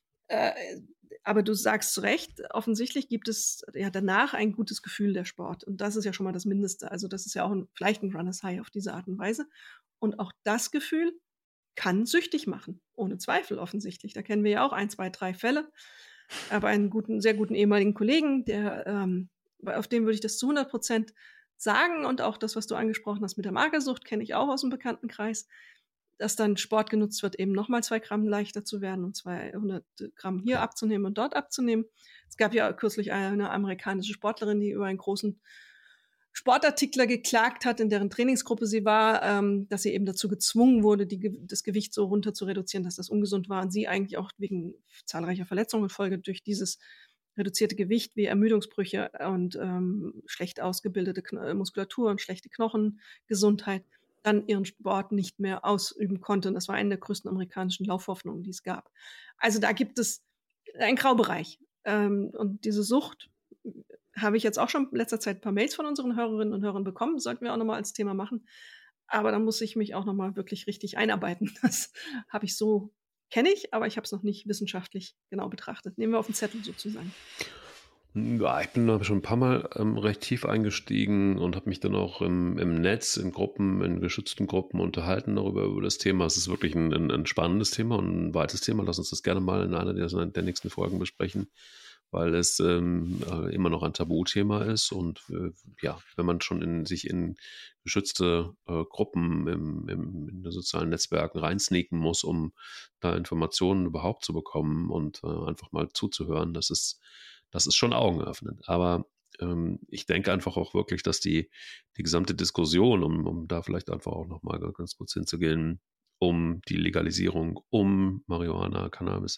Aber du sagst zu Recht, offensichtlich gibt es ja danach ein gutes Gefühl der Sport. Und das ist ja schon mal das Mindeste. Also das ist ja auch vielleicht ein Runners High auf diese Art und Weise. Und auch das Gefühl kann süchtig machen. Ohne Zweifel offensichtlich. Da kennen wir ja auch 1, 2, 3 Fälle. Aber einen sehr guten ehemaligen Kollegen, auf dem würde ich das zu 100% sagen. Und auch das, was du angesprochen hast mit der Magersucht, kenne ich auch aus dem Bekanntenkreis, dass dann Sport genutzt wird, eben nochmal 2 Gramm leichter zu werden und 200 Gramm hier abzunehmen und dort abzunehmen. Es gab ja kürzlich eine amerikanische Sportlerin, die über einen großen Sportartikler geklagt hat, in deren Trainingsgruppe sie war, dass sie eben dazu gezwungen wurde, das Gewicht so runter zu reduzieren, dass das ungesund war. Und sie eigentlich auch wegen zahlreicher Verletzungen Folge durch dieses reduzierte Gewicht wie Ermüdungsbrüche und schlecht ausgebildete Muskulatur und schlechte Knochengesundheit dann ihren Sport nicht mehr ausüben konnte. Und das war eine der größten amerikanischen Laufhoffnungen, die es gab. Also da gibt es einen Graubereich. Und diese Sucht habe ich jetzt auch schon in letzter Zeit ein paar Mails von unseren Hörerinnen und Hörern bekommen. Sollten wir auch nochmal als Thema machen. Aber da muss ich mich auch nochmal wirklich richtig einarbeiten. Das habe ich kenne ich, aber ich habe es noch nicht wissenschaftlich genau betrachtet. Nehmen wir auf den Zettel sozusagen. Ja, ich bin da schon ein paar Mal recht tief eingestiegen und habe mich dann auch im Netz, in Gruppen, in geschützten Gruppen unterhalten über das Thema. Es ist wirklich ein spannendes Thema und ein weites Thema. Lass uns das gerne mal in einer der nächsten Folgen besprechen, weil es immer noch ein Tabuthema ist. Und wenn man schon sich in geschützte Gruppen in den sozialen Netzwerken reinsneaken muss, um da Informationen überhaupt zu bekommen und einfach mal zuzuhören, das ist schon augenöffnend. Aber ich denke einfach auch wirklich, dass die gesamte Diskussion, um da vielleicht einfach auch nochmal ganz kurz hinzugehen, um die Legalisierung, um Marihuana, Cannabis,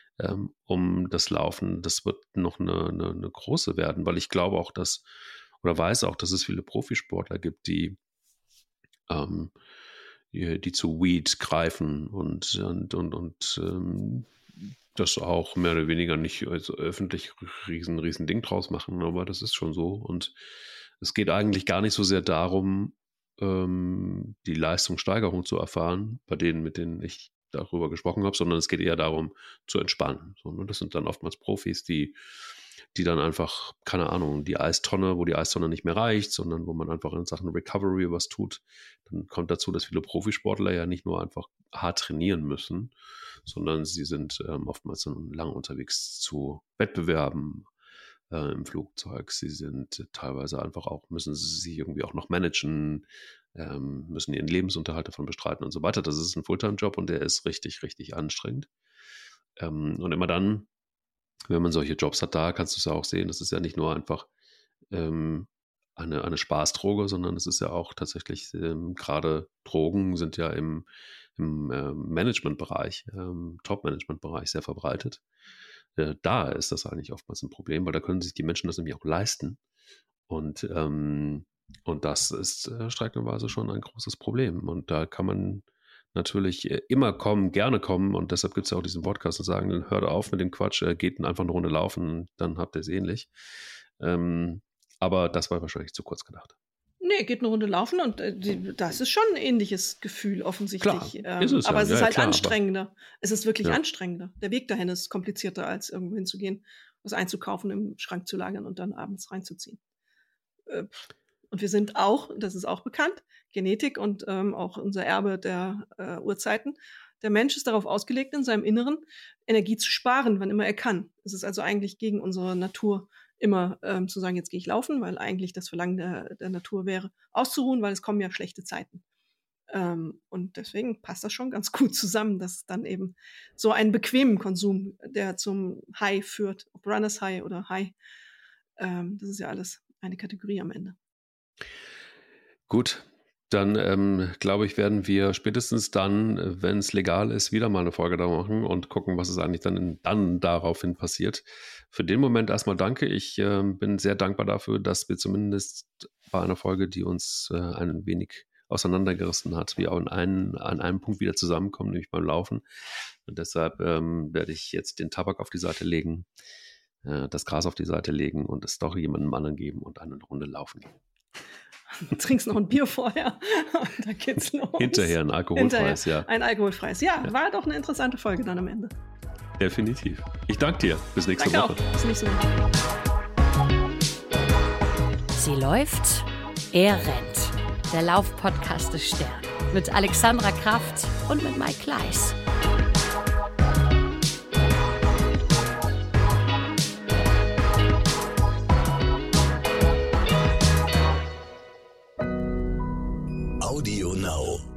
um das Laufen, das wird noch eine große werden, weil ich glaube auch, weiß auch, dass es viele Profisportler gibt, die zu Weed greifen und das auch mehr oder weniger nicht also öffentlich riesen Ding draus machen, aber das ist schon so. Und es geht eigentlich gar nicht so sehr darum, die Leistungssteigerung zu erfahren, bei denen, mit denen ich darüber gesprochen habe, sondern es geht eher darum, zu entspannen. So, ne? Das sind dann oftmals Profis, die dann einfach, keine Ahnung, wo die Eistonne nicht mehr reicht, sondern wo man einfach in Sachen Recovery was tut. Dann kommt dazu, dass viele Profisportler ja nicht nur einfach hart trainieren müssen, sondern sie sind oftmals dann lang unterwegs zu Wettbewerben im Flugzeug. Sie sind teilweise einfach auch, müssen sie sich irgendwie auch noch managen, müssen ihren Lebensunterhalt davon bestreiten und so weiter. Das ist ein Fulltime-Job und der ist richtig, richtig anstrengend. Und immer dann, wenn man solche Jobs hat, da kannst du es ja auch sehen, das ist ja nicht nur einfach eine Spaßdroge, sondern es ist ja auch tatsächlich, gerade Drogen sind ja im Managementbereich, Top-Management-Bereich sehr verbreitet. Da ist das eigentlich oftmals ein Problem, weil da können sich die Menschen das nämlich auch leisten. Und das ist streckenweise schon ein großes Problem. Und da kann man natürlich immer gerne kommen und deshalb gibt es ja auch diesen Podcast und sagen, dann hört auf mit dem Quatsch, geht einfach eine Runde laufen, dann habt ihr es ähnlich. Aber das war wahrscheinlich zu kurz gedacht. Nee, geht eine Runde laufen und das ist schon ein ähnliches Gefühl offensichtlich. Klar, ist es aber ja. es ist Ja, halt klar, anstrengender. Es ist wirklich Ja. anstrengender. Der Weg dahin ist komplizierter, als irgendwo hinzugehen, was einzukaufen, im Schrank zu lagern und dann abends reinzuziehen. Und wir sind auch, das ist auch bekannt, Genetik und auch unser Erbe der Urzeiten. Der Mensch ist darauf ausgelegt, in seinem Inneren Energie zu sparen, wann immer er kann. Es ist also eigentlich gegen unsere Natur, immer zu sagen, jetzt gehe ich laufen, weil eigentlich das Verlangen der Natur wäre, auszuruhen, weil es kommen ja schlechte Zeiten. Und deswegen passt das schon ganz gut zusammen, dass dann eben so einen bequemen Konsum, der zum High führt, ob Runners High oder High, das ist ja alles eine Kategorie am Ende. Gut, dann glaube ich, werden wir spätestens dann, wenn es legal ist, wieder mal eine Folge da machen und gucken, was ist eigentlich dann daraufhin passiert. Für den Moment erstmal danke. Ich bin sehr dankbar dafür, dass wir zumindest bei einer Folge, die uns ein wenig auseinandergerissen hat, wir auch an einem Punkt wieder zusammenkommen, nämlich beim Laufen. Und deshalb werde ich jetzt den Tabak auf die Seite legen, das Gras auf die Seite legen und es doch jemandem anderen geben und eine Runde laufen gehen. Du trinkst noch ein Bier vorher und dann geht's los. Hinterher ein alkoholfreies, ja. Ein alkoholfreies. Ja, war doch eine interessante Folge dann am Ende. Definitiv. Ich danke dir. Bis nächste Woche. Auch. Bis nächste Woche. Sie läuft, er rennt. Der Lauf-Podcast des Stern. Mit Alexandra Kraft und mit Mike Kleiss. Audio Now.